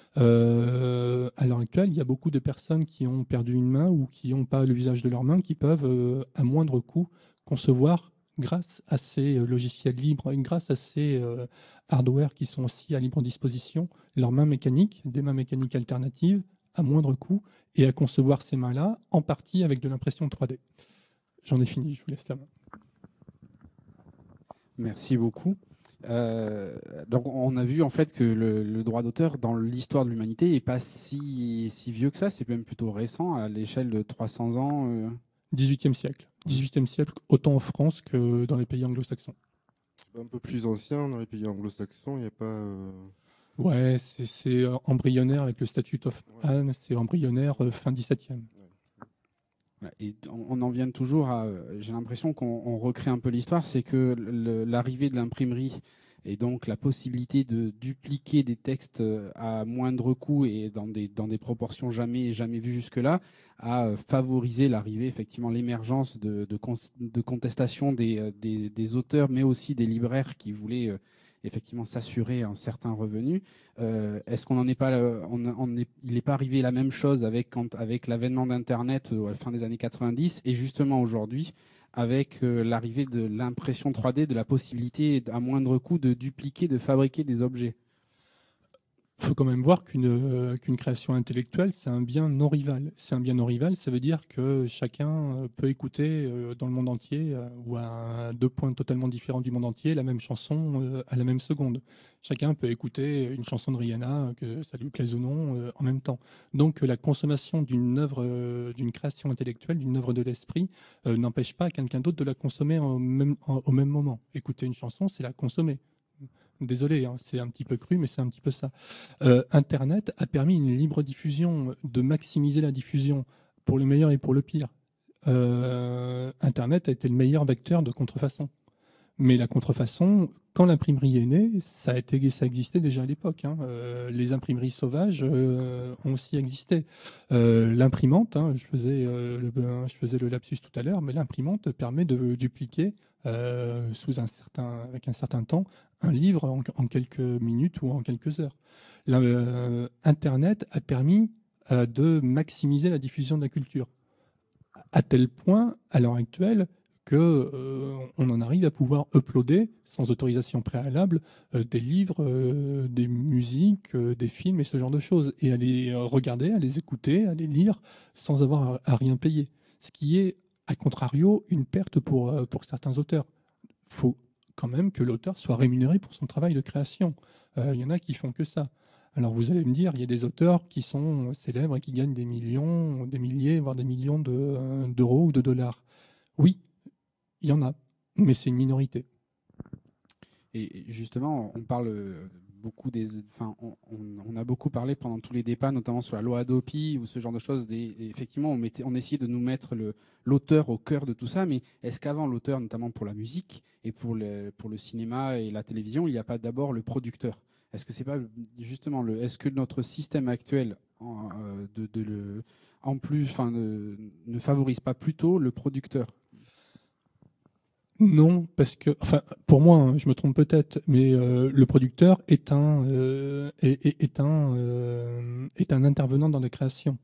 Euh, à l'heure actuelle, il y a beaucoup de personnes qui ont perdu une main ou qui n'ont pas l'usage de leur main, qui peuvent, euh, à moindre coût, concevoir, grâce à ces euh, logiciels libres et grâce à ces euh, hardware qui sont aussi à libre disposition, leurs mains mécaniques, des mains mécaniques alternatives, à moindre coût, et à concevoir ces mains-là, en partie avec de l'impression trois D. J'en ai fini, je vous laisse la main. Merci beaucoup. Euh, donc on a vu en fait que le, le droit d'auteur dans l'histoire de l'humanité n'est pas si, si vieux que ça, c'est même plutôt récent à l'échelle de trois cents ans. Euh... dix-huitième siècle. dix-huitième siècle, autant en France que dans les pays anglo-saxons. Un peu plus ancien, dans les pays anglo-saxons, il n'y a pas... Euh... Ouais, c'est, c'est embryonnaire avec le Statute of Anne, c'est embryonnaire euh, fin dix-septième. Et on en vient toujours à. J'ai l'impression qu'on on recrée un peu l'histoire, c'est que le, l'arrivée de l'imprimerie et donc la possibilité de dupliquer des textes à moindre coût et dans des, dans des proportions jamais, jamais vues jusque-là, a favorisé l'arrivée, effectivement, l'émergence de, de, con, de contestation des, des, des auteurs, mais aussi des libraires qui voulaient euh, effectivement s'assurer un certain revenu. Euh, est-ce qu'on n'en est pas, on, on est, il n'est pas arrivé la même chose avec, quand, avec l'avènement d'Internet à la fin des années quatre-vingt-dix et justement aujourd'hui avec euh, l'arrivée de l'impression trois D, de la possibilité à moindre coût de dupliquer, de fabriquer des objets? Il faut quand même voir qu'une euh, qu'une création intellectuelle, c'est un bien non rival. C'est un bien non rival, ça veut dire que chacun peut écouter euh, dans le monde entier euh, ou à deux points totalement différents du monde entier la même chanson euh, à la même seconde. Chacun peut écouter une chanson de Rihanna, que ça lui plaise ou non, euh, en même temps. Donc la consommation d'une œuvre, euh, d'une création intellectuelle, d'une œuvre de l'esprit, euh, n'empêche pas quelqu'un d'autre de la consommer en même, en, au même moment. Écouter une chanson, c'est la consommer. Désolé, hein, c'est un petit peu cru, mais c'est un petit peu ça. Euh, Internet a permis une libre diffusion, de maximiser la diffusion pour le meilleur et pour le pire. Euh, Internet a été le meilleur vecteur de contrefaçon. Mais la contrefaçon, quand l'imprimerie est née, ça, a été, ça existait déjà à l'époque. Hein. Euh, les imprimeries sauvages euh, ont aussi existé. Euh, l'imprimante, hein, je, faisais, euh, le, je faisais le lapsus tout à l'heure, mais l'imprimante permet de dupliquer euh, sous un certain, avec un certain temps un livre en, en quelques minutes ou en quelques heures. Là, euh, Internet a permis euh, de maximiser la diffusion de la culture, à tel point, à l'heure actuelle, qu'on euh, en arrive à pouvoir uploader, sans autorisation préalable, euh, des livres, euh, des musiques, euh, des films et ce genre de choses, et à les regarder, à les écouter, à les lire, sans avoir à, à rien payer. Ce qui est, à contrario, une perte pour, euh, pour certains auteurs. Il faut quand même que l'auteur soit rémunéré pour son travail de création. Il euh, y en a qui font que ça. Alors vous allez me dire, il y a des auteurs qui sont célèbres et qui gagnent des millions, des milliers, voire des millions de, euh, d'euros ou de dollars. Oui, il y en a, mais c'est une minorité. Et justement, on parle beaucoup des, enfin, on, on a beaucoup parlé pendant tous les débats, notamment sur la loi Hadopi ou ce genre de choses. Des, effectivement, on, mettait, on essayait de nous mettre le, l'auteur au cœur de tout ça, mais est-ce qu'avant l'auteur, notamment pour la musique et pour le, pour le cinéma et la télévision, il n'y a pas d'abord le producteur? Est-ce que c'est pas justement le, est-ce que notre système actuel en, de, de le, en plus, enfin, ne, ne favorise pas plutôt le producteur? Non, parce que, enfin, pour moi, hein, je me trompe peut-être, mais euh, le producteur est un, euh, est, est, est, un, euh, est un intervenant dans la création.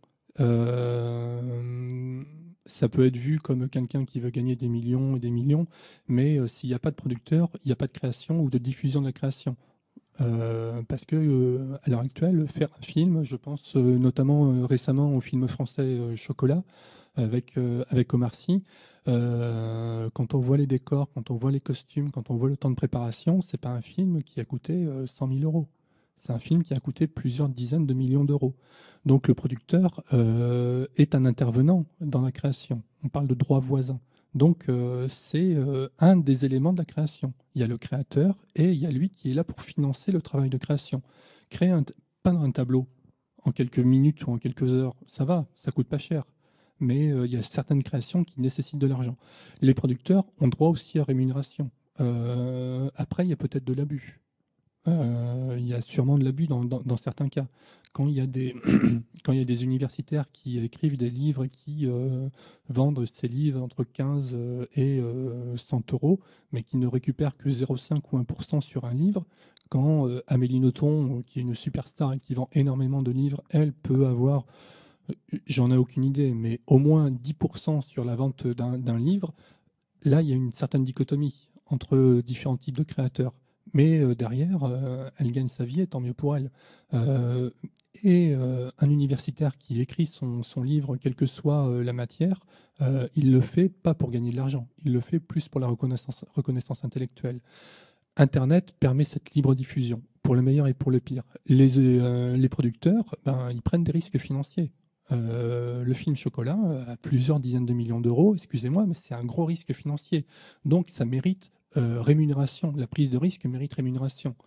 Euh, ça peut être vu comme quelqu'un qui veut gagner des millions et des millions, mais euh, s'il n'y a pas de producteur, il n'y a pas de création ou de diffusion de la création. Euh, parce que euh, à l'heure actuelle, faire un film, je pense euh, notamment euh, récemment au film français euh, Chocolat avec, euh, avec Omar Sy, euh, quand on voit les décors, quand on voit les costumes, quand on voit le temps de préparation, c'est pas un film qui a coûté euh, cent mille euros. C'est un film qui a coûté plusieurs dizaines de millions d'euros. Donc le producteur euh, est un intervenant dans la création. On parle de droit voisin. Donc euh, c'est euh, un des éléments de la création. Il y a le créateur et il y a lui qui est là pour financer le travail de création. Créer un, peindre un tableau en quelques minutes ou en quelques heures, ça va, ça coûte pas cher. Mais euh, il y a certaines créations qui nécessitent de l'argent. Les producteurs ont droit aussi à rémunération. Euh, après, il y a peut-être de l'abus. Euh, il y a sûrement de l'abus dans, dans, dans certains cas. Quand il y a des, quand il y a des universitaires qui écrivent des livres et qui euh, vendent ces livres entre quinze et euh, cent euros, mais qui ne récupèrent que zéro virgule cinq ou un pour cent sur un livre, quand euh, Amélie Nothomb, qui est une superstar et qui vend énormément de livres, elle peut avoir, j'en ai aucune idée, mais au moins dix pour cent sur la vente d'un, d'un livre, là, il y a une certaine dichotomie entre différents types de créateurs. Mais euh, derrière, euh, elle gagne sa vie et tant mieux pour elle. Euh, et euh, un universitaire qui écrit son, son livre, quelle que soit euh, la matière, euh, il le fait pas pour gagner de l'argent, il le fait plus pour la reconnaissance, reconnaissance intellectuelle. Internet permet cette libre diffusion, pour le meilleur et pour le pire. Les, euh, les producteurs, ben, ils prennent des risques financiers. Euh, le film Chocolat a plusieurs dizaines de millions d'euros, excusez-moi, mais c'est un gros risque financier. Donc ça mérite Euh, rémunération, la prise de risque mérite rémunération.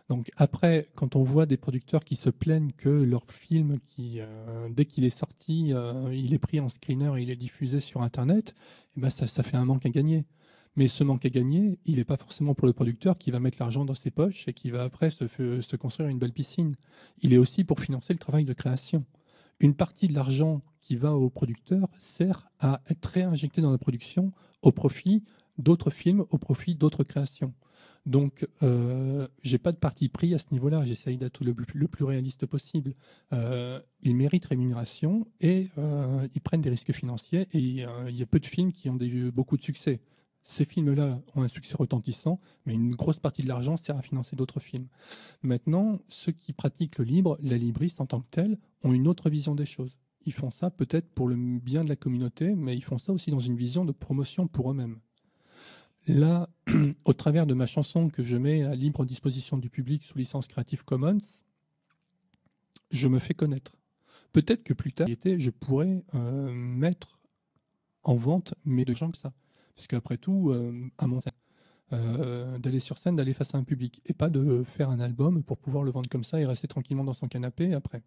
Donc après, quand on voit des producteurs qui se plaignent que leur film, qui, euh, dès qu'il est sorti, euh, il est pris en screener et il est diffusé sur Internet, eh ben ça, ça fait un manque à gagner. Mais ce manque à gagner, il n'est pas forcément pour le producteur qui va mettre l'argent dans ses poches et qui va après se, se construire une belle piscine. Il est aussi pour financer le travail de création. Une partie de l'argent qui va au producteur sert à être réinjecté dans la production au profit d'autres films, au profit d'autres créations. Donc, euh, j'ai pas de parti pris à ce niveau-là. J'essaye d'être le, le plus réaliste possible. Euh, ils méritent rémunération et euh, ils prennent des risques financiers. Et euh, il y a peu de films qui ont des, beaucoup de succès. Ces films-là ont un succès retentissant, mais une grosse partie de l'argent sert à financer d'autres films. Maintenant, ceux qui pratiquent le libre, la libriste en tant que telle, ont une autre vision des choses. Ils font ça peut-être pour le bien de la communauté, mais ils font ça aussi dans une vision de promotion pour eux-mêmes. Là, au travers de ma chanson que je mets à libre disposition du public sous licence Creative Commons, je me fais connaître. Peut-être que plus tard, je pourrais euh, mettre en vente mes deux gens que ça. Parce qu'après tout, euh, à mon sens, euh, d'aller sur scène, d'aller face à un public, et pas de faire un album pour pouvoir le vendre comme ça et rester tranquillement dans son canapé après.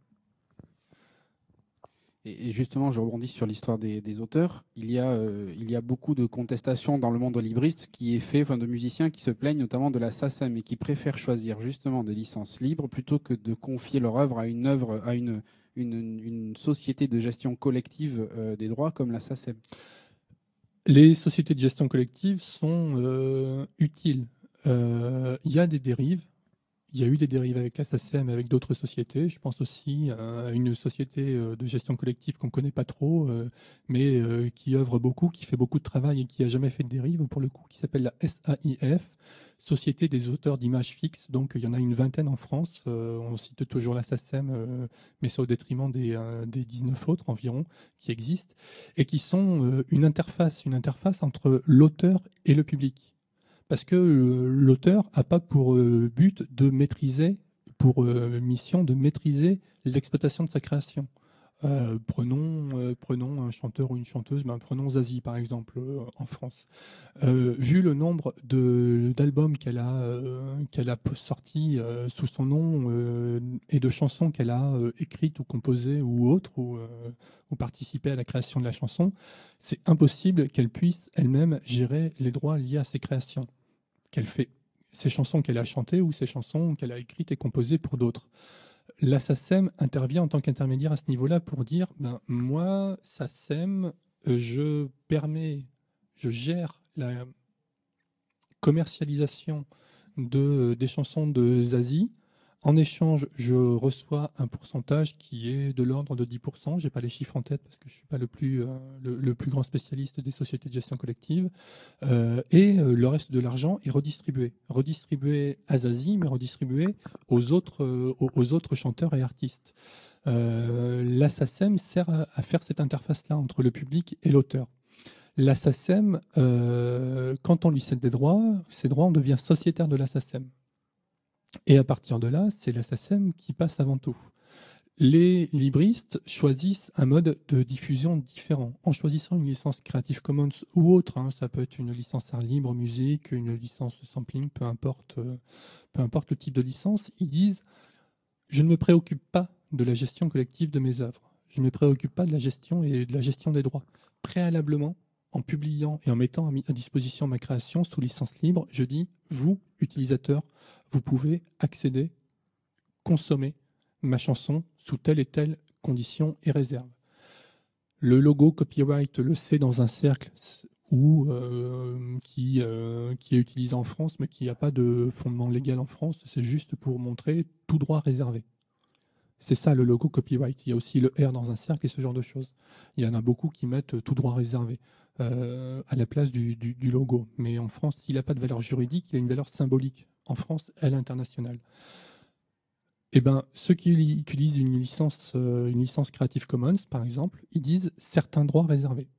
Et justement, je rebondis sur l'histoire des, des auteurs. Il y, a, euh, il y a beaucoup de contestations dans le monde libriste qui est fait, enfin, de musiciens qui se plaignent notamment de la SACEM et qui préfèrent choisir justement des licences libres plutôt que de confier leur œuvre à une œuvre, à une, une, une société de gestion collective euh, des droits comme la SACEM. Les sociétés de gestion collective sont euh, utiles. Euh, il y a des dérives. Il y a eu des dérives avec la SACEM et avec d'autres sociétés. Je pense aussi à une société de gestion collective qu'on ne connaît pas trop, mais qui œuvre beaucoup, qui fait beaucoup de travail et qui n'a jamais fait de dérive, pour le coup, qui s'appelle la S A I F, Société des auteurs d'images fixes. Donc il y en a une vingtaine en France. On cite toujours la SACEM, mais c'est au détriment des, des dix-neuf autres environ qui existent, et qui sont une interface, une interface entre l'auteur et le public. Parce que euh, l'auteur n'a pas pour euh, but de maîtriser, pour euh, mission de maîtriser l'exploitation de sa création. Euh, prenons, euh, prenons un chanteur ou une chanteuse, ben, prenons Zazie par exemple euh, en France. Euh, vu le nombre de, d'albums qu'elle a, euh, qu'elle a sortis euh, sous son nom euh, et de chansons qu'elle a euh, écrites ou composées ou autres, ou, euh, ou participé à la création de la chanson, c'est impossible qu'elle puisse elle-même gérer les droits liés à ses créations. Qu'elle fait, ces chansons qu'elle a chantées ou ces chansons qu'elle a écrites et composées pour d'autres. La SACEM intervient en tant qu'intermédiaire à ce niveau-là pour dire, ben, moi, SACEM, je permets, je gère la commercialisation de, des chansons de Zazie. En échange, je reçois un pourcentage qui est de l'ordre de dix pour cent. Je n'ai pas les chiffres en tête parce que je ne suis pas le plus, euh, le, le plus grand spécialiste des sociétés de gestion collective. Euh, et euh, le reste de l'argent est redistribué. Redistribué à Zazie, mais redistribué aux autres, euh, aux, aux autres chanteurs et artistes. Euh, la SACEM sert à, à faire cette interface-là entre le public et l'auteur. La SACEM, euh, quand on lui cède des droits, ces droits, on devient sociétaire de la SACEM. Et à partir de là, c'est la SACEM qui passe avant tout. Les libristes choisissent un mode de diffusion différent. En choisissant une licence Creative Commons ou autre, hein, ça peut être une licence art libre, musique, une licence sampling, peu importe, euh, peu importe le type de licence, ils disent « je ne me préoccupe pas de la gestion collective de mes œuvres. Je ne me préoccupe pas de la gestion et de la gestion des droits. Préalablement, en publiant et en mettant à disposition ma création sous licence libre, je dis, vous, utilisateurs, vous pouvez accéder, consommer ma chanson sous telle et telle condition et réserve. Le logo copyright le sait dans un cercle où, euh, qui, euh, qui est utilisé en France, mais qui n'a pas de fondement légal en France. C'est juste pour montrer tout droit réservé. C'est ça le logo copyright. Il y a aussi le R dans un cercle et ce genre de choses. Il y en a beaucoup qui mettent tout droit réservé euh, à la place du, du, du logo. Mais en France, s'il n'a pas de valeur juridique, il a une valeur symbolique. En France et à l'international. Eh ben, ceux qui utilisent une licence, euh, une licence Creative Commons, par exemple, ils disent certains droits réservés.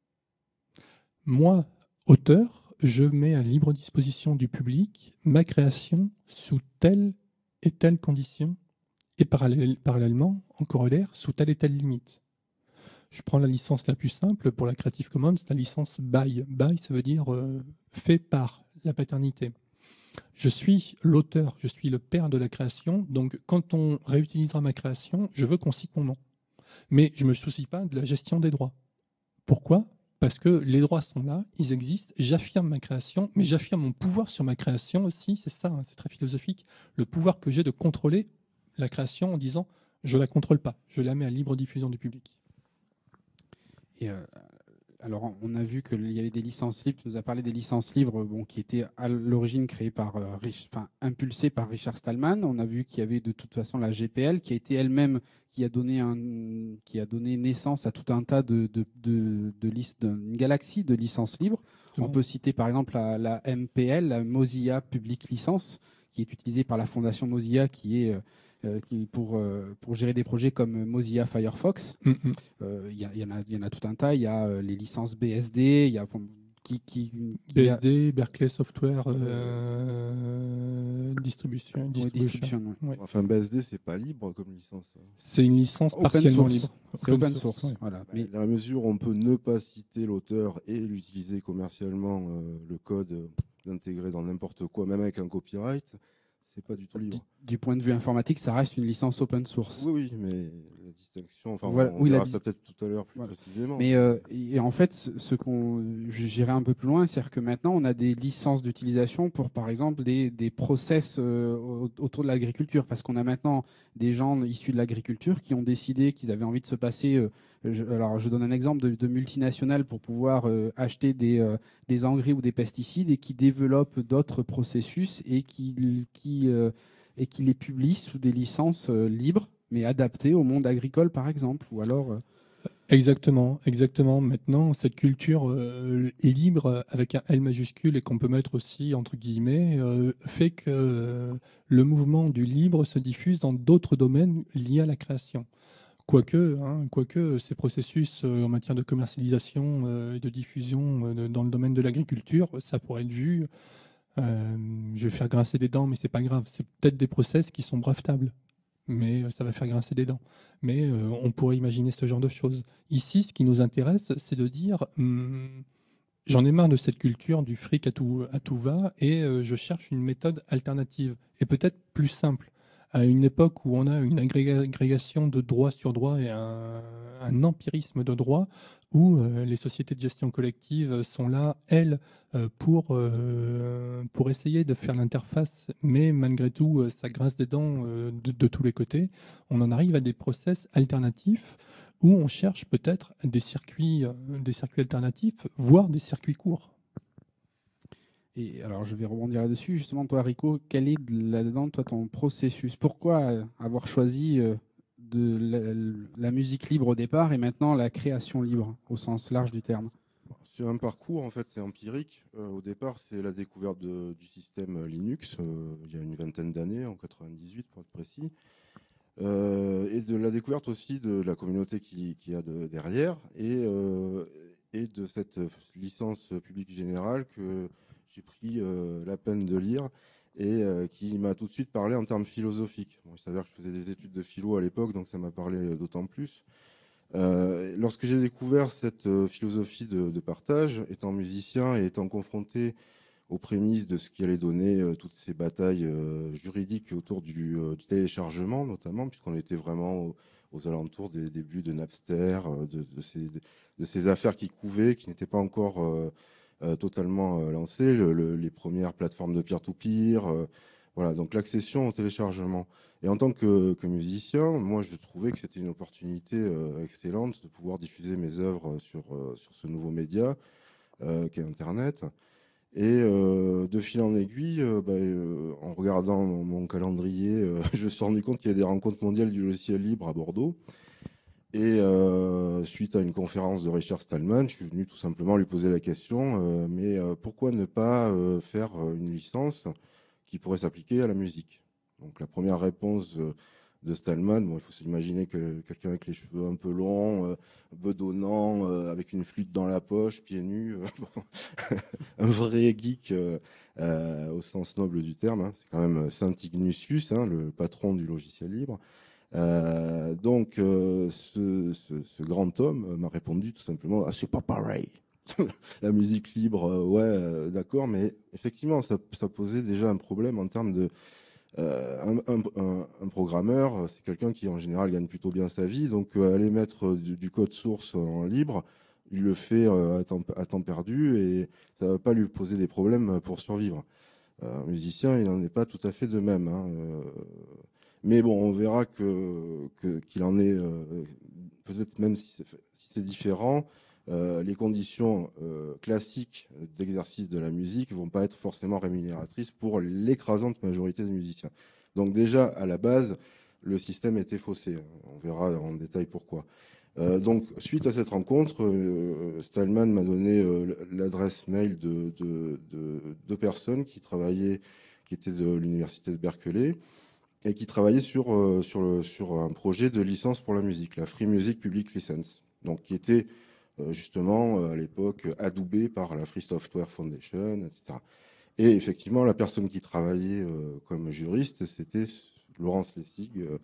Moi, auteur, je mets à libre disposition du public ma création sous telle et telle condition et parallèle, parallèlement, en corollaire, sous telle et telle limite. Je prends la licence la plus simple pour la Creative Commons, la licence by. By, ça veut dire euh, fait par la paternité. Je suis l'auteur, je suis le père de la création, donc quand on réutilisera ma création, je veux qu'on cite mon nom. Mais je ne me soucie pas de la gestion des droits. Pourquoi ? Parce que les droits sont là, ils existent, j'affirme ma création, mais j'affirme mon pouvoir sur ma création aussi, c'est ça, hein, c'est très philosophique, le pouvoir que j'ai de contrôler la création en disant je ne la contrôle pas, je la mets à libre diffusion du public. Et euh, alors, on a vu qu'il y avait des licences libres. Tu nous as parlé des licences libres, bon, qui étaient à l'origine créées par, euh, Rich, enfin, impulsées par Richard Stallman. On a vu qu'il y avait de toute façon la G P L, qui a été elle-même, qui a donné un, qui a donné naissance à tout un tas de, de, de, de listes, d'une galaxie de licences libres. On peut citer par exemple la, la M P L, la Mozilla Public License, qui est utilisée par la fondation Mozilla, qui est euh, qui, pour, euh, pour gérer des projets comme Mozilla Firefox. Il mm-hmm. euh, y, y, y en a tout un tas. Il y a euh, les licences B S D, il y a qui, qui, qui B S D, a... Berkeley Software euh, Distribution. Ouais, distribution ouais. Enfin, B S D, c'est pas libre comme licence. C'est une licence open partiellement source. libre. C'est open, open source. source ouais. Voilà. Bah, mais... Dans la mesure où on peut ne pas citer l'auteur et l'utiliser commercialement, euh, le code, euh, l'intégrer dans n'importe quoi, même avec un copyright, c'est pas du tout libre. Du, du point de vue informatique, ça reste une licence open source. Oui, oui, mais la distinction, enfin, voilà, on, on oui, verra dis... ça peut-être tout à l'heure plus voilà. précisément. Mais euh, et en fait, ce, ce qu'on, j'irai un peu plus loin, c'est-à-dire que maintenant, on a des licences d'utilisation pour, par exemple, des, des process euh, autour de l'agriculture, parce qu'on a maintenant des gens issus de l'agriculture qui ont décidé qu'ils avaient envie de se passer. Euh, je, alors, je donne un exemple de, de multinationales pour pouvoir euh, acheter des, euh, des engrais ou des pesticides et qui développent d'autres processus et qui, qui euh, et qui les publient sous des licences euh, libres, mais adaptées au monde agricole, par exemple, ou alors... Euh... Exactement, exactement. Maintenant, cette culture euh, libre, avec un L majuscule et qu'on peut mettre aussi entre guillemets, euh, fait que euh, le mouvement du libre se diffuse dans d'autres domaines liés à la création. Quoique, hein, quoique ces processus euh, en matière de commercialisation euh, et de diffusion euh, dans le domaine de l'agriculture, ça pourrait être vu... Euh, je vais faire grincer des dents, mais c'est pas grave. C'est peut-être des process qui sont brevetables, mais ça va faire grincer des dents. Mais euh, on pourrait imaginer ce genre de choses. Ici, ce qui nous intéresse, c'est de dire hum, j'en ai marre de cette culture du fric à tout, à tout va et euh, je cherche une méthode alternative et peut-être plus simple. À une époque où on a une agrégation de droit sur droit et un, un empirisme de droit, où euh, les sociétés de gestion collective sont là, elles, euh, pour, euh, pour essayer de faire l'interface, mais malgré tout, euh, ça grince des dents euh, de, de tous les côtés. On en arrive à des process alternatifs où on cherche peut-être des circuits, euh, des circuits alternatifs, voire des circuits courts. Et alors, je vais rebondir là-dessus. Justement, toi, Rico, quel est là-dedans, toi, ton processus ? Pourquoi avoir choisi de la, la musique libre au départ et maintenant la création libre, au sens large du terme ? C'est un parcours, en fait, c'est empirique. Euh, au départ, c'est la découverte de, du système Linux, euh, il y a une vingtaine d'années, en quatre-vingt-dix-huit pour être précis. Euh, et de la découverte aussi de la communauté qui, qui a de, derrière, et, euh, et de cette licence publique générale que j'ai pris euh, la peine de lire et euh, qui m'a tout de suite parlé en termes philosophiques. Bon, il s'avère que je faisais des études de philo à l'époque, donc ça m'a parlé d'autant plus. Euh, lorsque j'ai découvert cette euh, philosophie de, de partage, étant musicien et étant confronté aux prémices de ce qui allait donner euh, toutes ces batailles euh, juridiques autour du, euh, du téléchargement, notamment, puisqu'on était vraiment aux, aux alentours des débuts de Napster, euh, de, de, ces, de ces affaires qui couvaient, qui n'étaient pas encore... Euh, Euh, totalement euh, lancé, le, le, les premières plateformes de peer-to-peer, euh, voilà, donc l'accession au téléchargement. Et en tant que, que musicien, moi je trouvais que c'était une opportunité euh, excellente de pouvoir diffuser mes œuvres sur, euh, sur ce nouveau média euh, qu'est Internet. Et euh, de fil en aiguille, euh, bah, euh, en regardant mon, mon calendrier, euh, je me suis rendu compte qu'il y a des rencontres mondiales du logiciel libre à Bordeaux. Et euh, suite à une conférence de Richard Stallman, je suis venu tout simplement lui poser la question, euh, mais euh, pourquoi ne pas euh, faire une licence qui pourrait s'appliquer à la musique ? Donc la première réponse euh, de Stallman, bon, il faut s'imaginer que quelqu'un avec les cheveux un peu longs, euh, bedonnant, euh, avec une flûte dans la poche, pieds nus, euh, bon, un vrai geek euh, euh, au sens noble du terme, hein. C'est quand même Saint Ignatius, hein, le patron du logiciel libre. Euh, donc, euh, ce, ce, ce grand homme m'a répondu tout simplement « Ah, c'est pas pareil ». la musique libre, euh, ouais, euh, d'accord, mais effectivement, ça, ça posait déjà un problème en termes de euh, un, un, un, un programmeur, c'est quelqu'un qui en général gagne plutôt bien sa vie, donc euh, aller mettre du, du code source en libre, il le fait euh, à, temps, à temps perdu et ça va pas lui poser des problèmes pour survivre. Euh, un musicien, il n'en est pas tout à fait de même. Hein, euh, mais bon, on verra que, que, qu'il en est, euh, peut-être même si c'est, si c'est différent, euh, les conditions euh, classiques d'exercice de la musique ne vont pas être forcément rémunératrices pour l'écrasante majorité des musiciens. Donc déjà, à la base, le système était faussé. On verra en détail pourquoi. Euh, donc, suite à cette rencontre, euh, Stallman m'a donné euh, l'adresse mail de deux de, de personnes qui travaillaient, qui étaient de l'université de Berkeley et qui travaillaient sur, euh, sur, le, sur un projet de licence pour la musique, la Free Music Public License, donc qui était euh, justement euh, à l'époque adoubée par la Free Software Foundation, et cetera. Et effectivement, la personne qui travaillait euh, comme juriste, c'était Laurence Lessig, euh,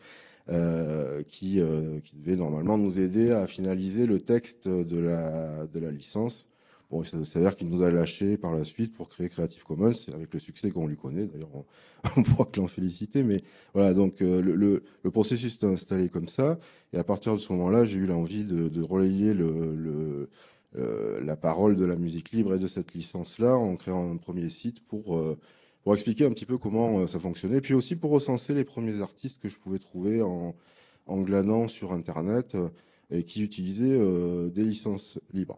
Euh, qui, euh, qui devait normalement nous aider à finaliser le texte de la, de la licence. Bon, ça s'avère qu'il nous a lâché par la suite pour créer Creative Commons, avec le succès qu'on lui connaît. D'ailleurs, on, on pourra que l'en féliciter. Mais voilà, donc euh, le, le, le processus s'est installé comme ça. Et à partir de ce moment-là, j'ai eu l'envie de, de relayer le, le, euh, la parole de la musique libre et de cette licence-là en créant un premier site pour... Euh, pour expliquer un petit peu comment ça fonctionnait, puis aussi pour recenser les premiers artistes que je pouvais trouver en, en glanant sur Internet euh, et qui utilisaient euh, des licences libres.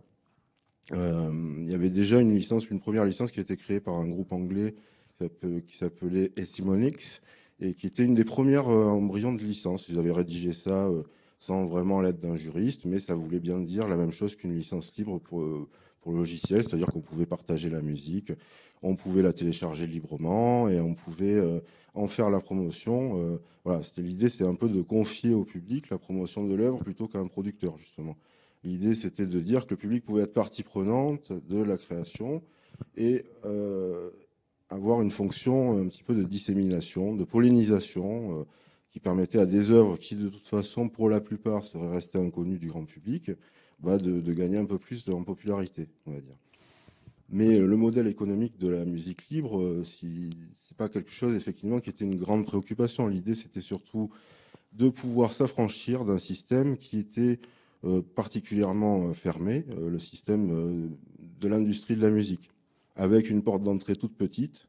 Euh, il y avait déjà une licence, une première licence qui a été créée par un groupe anglais qui s'appelait Esimonix et qui était une des premières euh, embryons de licence. Ils avaient rédigé ça euh, sans vraiment l'aide d'un juriste, mais ça voulait bien dire la même chose qu'une licence libre pour, euh, pour le logiciel, c'est-à-dire qu'on pouvait partager la musique, on pouvait la télécharger librement et on pouvait euh, en faire la promotion. Euh, voilà, c'était l'idée, c'est un peu de confier au public la promotion de l'œuvre plutôt qu'à un producteur, justement. L'idée, c'était de dire que le public pouvait être partie prenante de la création et euh, avoir une fonction un petit peu de dissémination, de pollinisation, euh, qui permettait à des œuvres qui, de toute façon, pour la plupart, seraient restées inconnues du grand public, bah, de, de gagner un peu plus en popularité, on va dire. Mais le modèle économique de la musique libre, si, c'est pas quelque chose effectivement qui était une grande préoccupation. L'idée, c'était surtout de pouvoir s'affranchir d'un système qui était euh, particulièrement fermé, euh, le système euh, de l'industrie de la musique, avec une porte d'entrée toute petite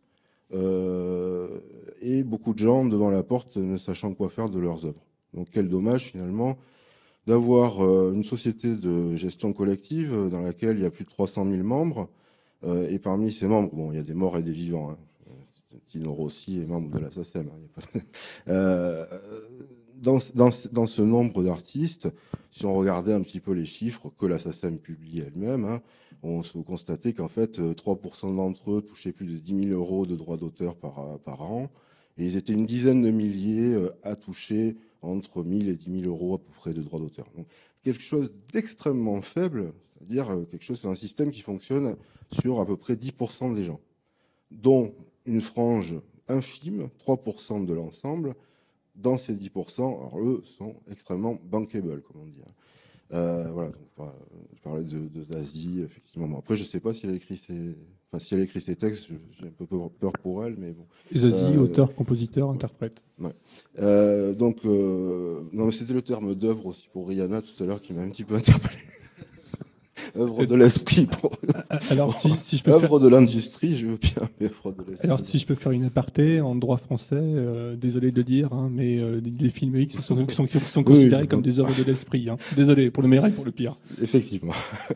euh, et beaucoup de gens devant la porte ne sachant quoi faire de leurs œuvres. Donc quel dommage finalement d'avoir euh, une société de gestion collective dans laquelle il y a plus de trois cent mille membres. Euh, et parmi ces membres, bon, il y a des morts et des vivants. Hein. Tino Rossi est membre de la SACEM. Hein, pas... euh, dans, dans, dans ce nombre d'artistes, si on regardait un petit peu les chiffres que la SACEM publie elle-même, hein, on se constatait qu'en fait, trois pour cent d'entre eux touchaient plus de dix mille euros de droits d'auteur par, par an. Et ils étaient une dizaine de milliers à toucher entre mille et dix mille euros à peu près de droits d'auteur. Donc, quelque chose d'extrêmement faible, c'est-à-dire quelque chose, c'est un système qui fonctionne sur à peu près dix pour cent des gens, dont une frange infime, trois pour cent de l'ensemble. Dans ces dix pour cent, alors eux sont extrêmement bankable, comme on dit. Euh, voilà, donc, je parlais de, de Zazie, effectivement. Bon, après, je ne sais pas si elle a écrit ses, enfin, si elle a écrit ses textes, j'ai un peu peur pour elle, mais bon. Zazie, euh, auteur, compositeur, ouais. interprète. Ouais. Euh, donc, euh, non, mais c'était le terme d'œuvre aussi pour Rihanna tout à l'heure qui m'a un petit peu interpellé. œuvre de l'esprit. Pour... Alors, si, si je peux œuvre faire... de l'industrie, je veux bien, mais œuvre de l'esprit. Alors, si je peux faire une aparté en droit français, euh, désolé de le dire, hein, mais euh, les films X sont, sont, sont considérés oui, comme des œuvres de l'esprit. Hein. Désolé, pour le meilleur et pour le pire. Effectivement.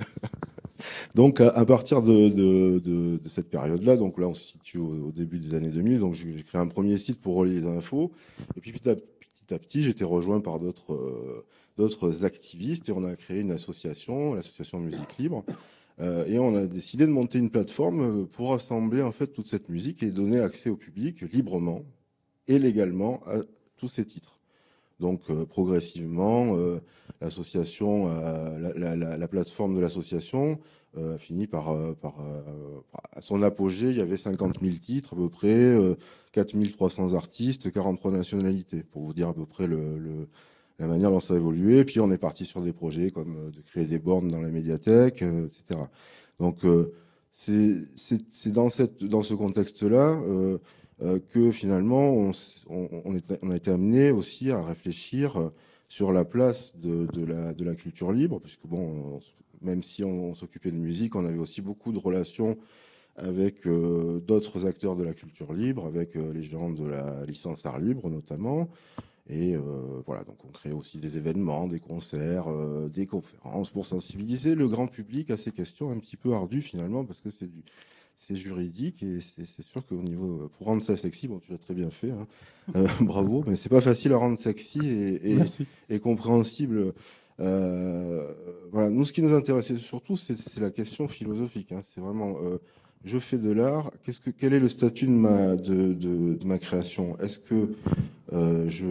Donc, à, à partir de, de, de, de cette période-là, donc là, on se situe au, au début des années deux mille, donc j'ai créé un premier site pour relier les infos, et puis petit à petit, à petit j'ai été rejoint par d'autres... Euh, d'autres activistes et on a créé une association, l'association Musique Libre, euh, et on a décidé de monter une plateforme pour rassembler en fait toute cette musique et donner accès au public librement et légalement à tous ces titres. Donc euh, progressivement, euh, l'association, euh, la, la, la, la plateforme de l'association euh, a fini par, euh, par euh, à son apogée, il y avait cinquante mille titres à peu près, euh, quatre mille trois cents artistes, quarante-trois nationalités, pour vous dire à peu près le, le la manière dont ça a évolué. Puis on est parti sur des projets comme euh, de créer des bornes dans les médiathèques, euh, et cetera. Donc euh, c'est c'est dans cette dans ce contexte-là euh, euh, que finalement on, on, on, est, on a été amené aussi à réfléchir euh, sur la place de, de, la, de la culture libre, puisque bon, on, même si on, on s'occupait de musique, on avait aussi beaucoup de relations avec euh, d'autres acteurs de la culture libre, avec euh, les gens de la licence art libre notamment. Et euh, voilà, donc on crée aussi des événements, des concerts, euh, des conférences pour sensibiliser le grand public à ces questions un petit peu ardues finalement, parce que c'est du, c'est juridique et c'est sûr qu'au niveau, pour rendre ça sexy, bon, tu l'as très bien fait, hein, euh, bravo, mais c'est pas facile à rendre sexy et, et, et compréhensible. Euh, voilà, nous, ce qui nous intéressait surtout, c'est la question philosophique. Hein, c'est vraiment, euh, je fais de l'art. Qu'est-ce que, quel est le statut de ma de, de, de ma création? Est-ce que euh, je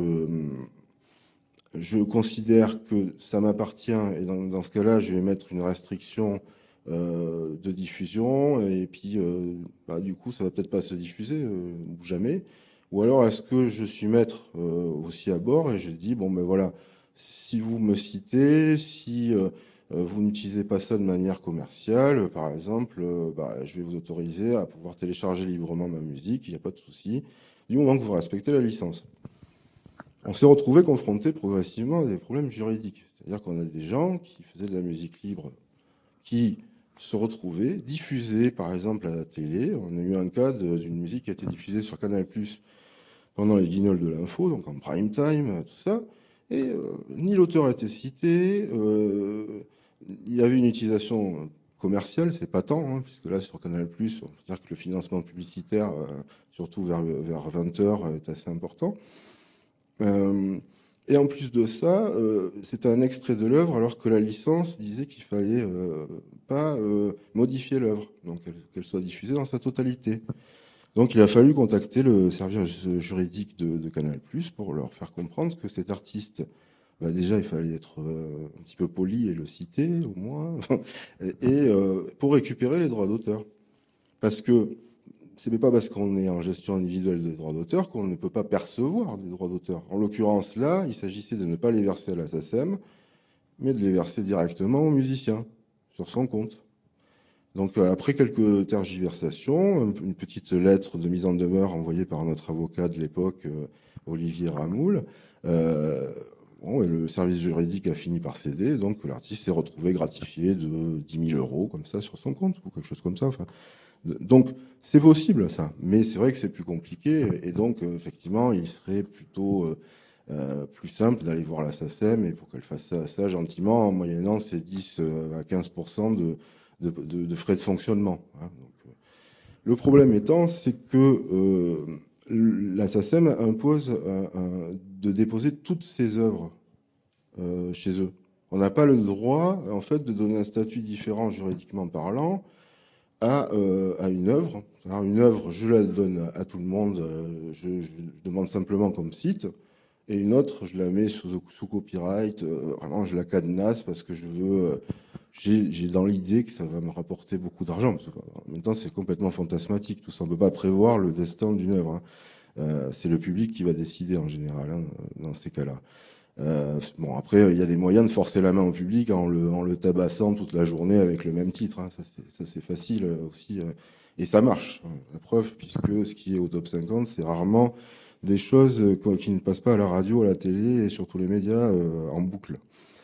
je considère que ça m'appartient et dans, dans ce cas-là, je vais mettre une restriction euh, de diffusion et puis euh, bah, du coup, ça va peut-être pas se diffuser euh, ou jamais. Ou alors, est-ce que je suis maître euh, aussi à bord et je dis bon ben voilà, si vous me citez, si euh, vous n'utilisez pas ça de manière commerciale, par exemple, euh, bah, je vais vous autoriser à pouvoir télécharger librement ma musique, il n'y a pas de souci, du moment que vous respectez la licence. On s'est retrouvé confronté progressivement à des problèmes juridiques. C'est-à-dire qu'on a des gens qui faisaient de la musique libre, qui se retrouvaient diffusés, par exemple, à la télé. On a eu un cas d'une musique qui a été diffusée sur Canal plus, pendant les guignols de l'info, donc en prime time, tout ça. Et euh, ni l'auteur a été cité, euh, il y avait une utilisation commerciale, c'est pas tant, hein, puisque là, sur Canal plus, on peut dire que le financement publicitaire, euh, surtout vers, vers vingt heures, est assez important. Euh, et en plus de ça, euh, c'était un extrait de l'œuvre, alors que la licence disait qu'il fallait euh, pas euh, modifier l'œuvre, donc qu'elle soit diffusée dans sa totalité. Donc il a fallu contacter le service juridique de, de Canal plus, pour leur faire comprendre que cet artiste, bah déjà il fallait être euh, un petit peu poli et le citer au moins, et euh, pour récupérer les droits d'auteur. Parce que ce n'est pas parce qu'on est en gestion individuelle des droits d'auteur qu'on ne peut pas percevoir des droits d'auteur. En l'occurrence, là, il s'agissait de ne pas les verser à la SACEM, mais de les verser directement au musicien, sur son compte. Donc, après quelques tergiversations, une petite lettre de mise en demeure envoyée par notre avocat de l'époque, euh, Olivier Ramoul, euh, bon, et le service juridique a fini par céder, donc l'artiste s'est retrouvé gratifié de dix mille euros, comme ça, sur son compte, ou quelque chose comme ça. Enfin, donc, c'est possible, ça. Mais c'est vrai que c'est plus compliqué. Et donc, euh, effectivement, il serait plutôt euh, euh, plus simple d'aller voir la SACEM et pour qu'elle fasse ça, ça gentiment, en moyennant ces dix à quinze pour cent de, de, de, de frais de fonctionnement. Hein. Donc, euh, le problème étant, c'est que euh, la SACEM impose euh, euh, de déposer toutes ses œuvres euh, chez eux. On n'a pas le droit, en fait, de donner un statut différent juridiquement parlant à, euh, à une œuvre. Alors une œuvre, je la donne à tout le monde, euh, je, je, je demande simplement comme site, et une autre, je la mets sous, sous copyright, euh, vraiment je la cadenasse parce que je veux, euh, j'ai dans l'idée que ça va me rapporter beaucoup d'argent. En même temps, c'est complètement fantasmatique, tout ça, on ne peut pas prévoir le destin d'une œuvre. Hein. Euh, c'est le public qui va décider en général hein, dans ces cas-là. Euh, bon, après, il y a des moyens de forcer la main au public en le, en le tabassant toute la journée avec le même titre. Hein. Ça, c'est facile aussi. Euh, et ça marche. La preuve, puisque ce qui est au top cinquante, c'est rarement des choses qui ne passent pas à la radio, à la télé et sur tous les médias euh, en boucle.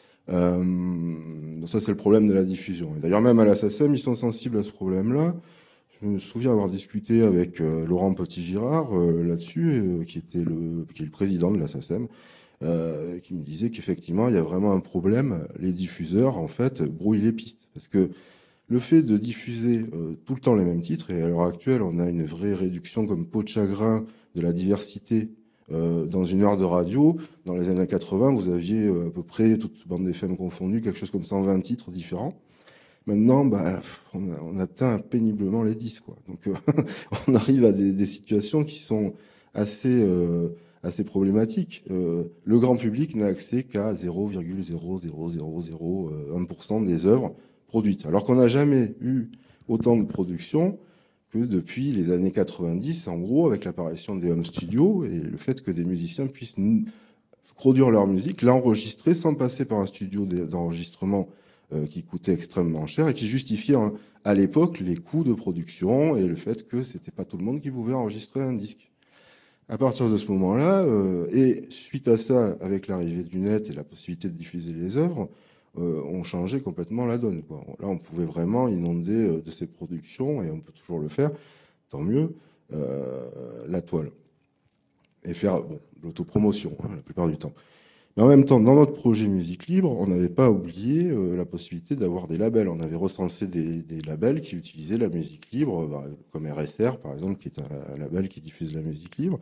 Euh, ça, c'est le problème de la diffusion. D'ailleurs, même à la SACEM, ils sont sensibles à ce problème-là. Je me souviens avoir discuté avec euh, Laurent Petit-Girard euh, là-dessus, euh, qui était le, qui est le président de la SACEM. Euh, qui me disait qu'effectivement, il y a vraiment un problème. Les diffuseurs, en fait, brouillent les pistes. Parce que le fait de diffuser euh, tout le temps les mêmes titres, et à l'heure actuelle, on a une vraie réduction comme peau de chagrin de la diversité euh, dans une heure de radio. Dans les années quatre-vingts, vous aviez euh, à peu près, toutes bandes F M confondues, quelque chose comme cent vingt titres différents. Maintenant, bah, on, a, on atteint péniblement les dix, quoi. Donc, euh, on arrive à des, des situations qui sont assez... Euh, assez problématique. Euh, le grand public n'a accès qu'à zéro virgule zéro zéro zéro zéro un pour cent des œuvres produites. Alors qu'on n'a jamais eu autant de production que depuis les années quatre-vingt-dix, en gros, avec l'apparition des home studios et le fait que des musiciens puissent produire leur musique, l'enregistrer sans passer par un studio d'enregistrement euh, qui coûtait extrêmement cher et qui justifiait hein, à l'époque les coûts de production et le fait que c'était pas tout le monde qui pouvait enregistrer un disque. À partir de ce moment-là, euh, et suite à ça, avec l'arrivée du net et la possibilité de diffuser les œuvres, euh, on changeait complètement la donne, quoi. Là, on pouvait vraiment inonder euh, de ces productions, et on peut toujours le faire, tant mieux, euh, la toile. Et faire bon, de l'autopromotion, hein, la plupart du temps. Mais en même temps, dans notre projet Musique Libre, on n'avait pas oublié euh, la possibilité d'avoir des labels. On avait recensé des, des labels qui utilisaient la musique libre, bah, comme R S R, par exemple, qui est un, un label qui diffuse la musique libre.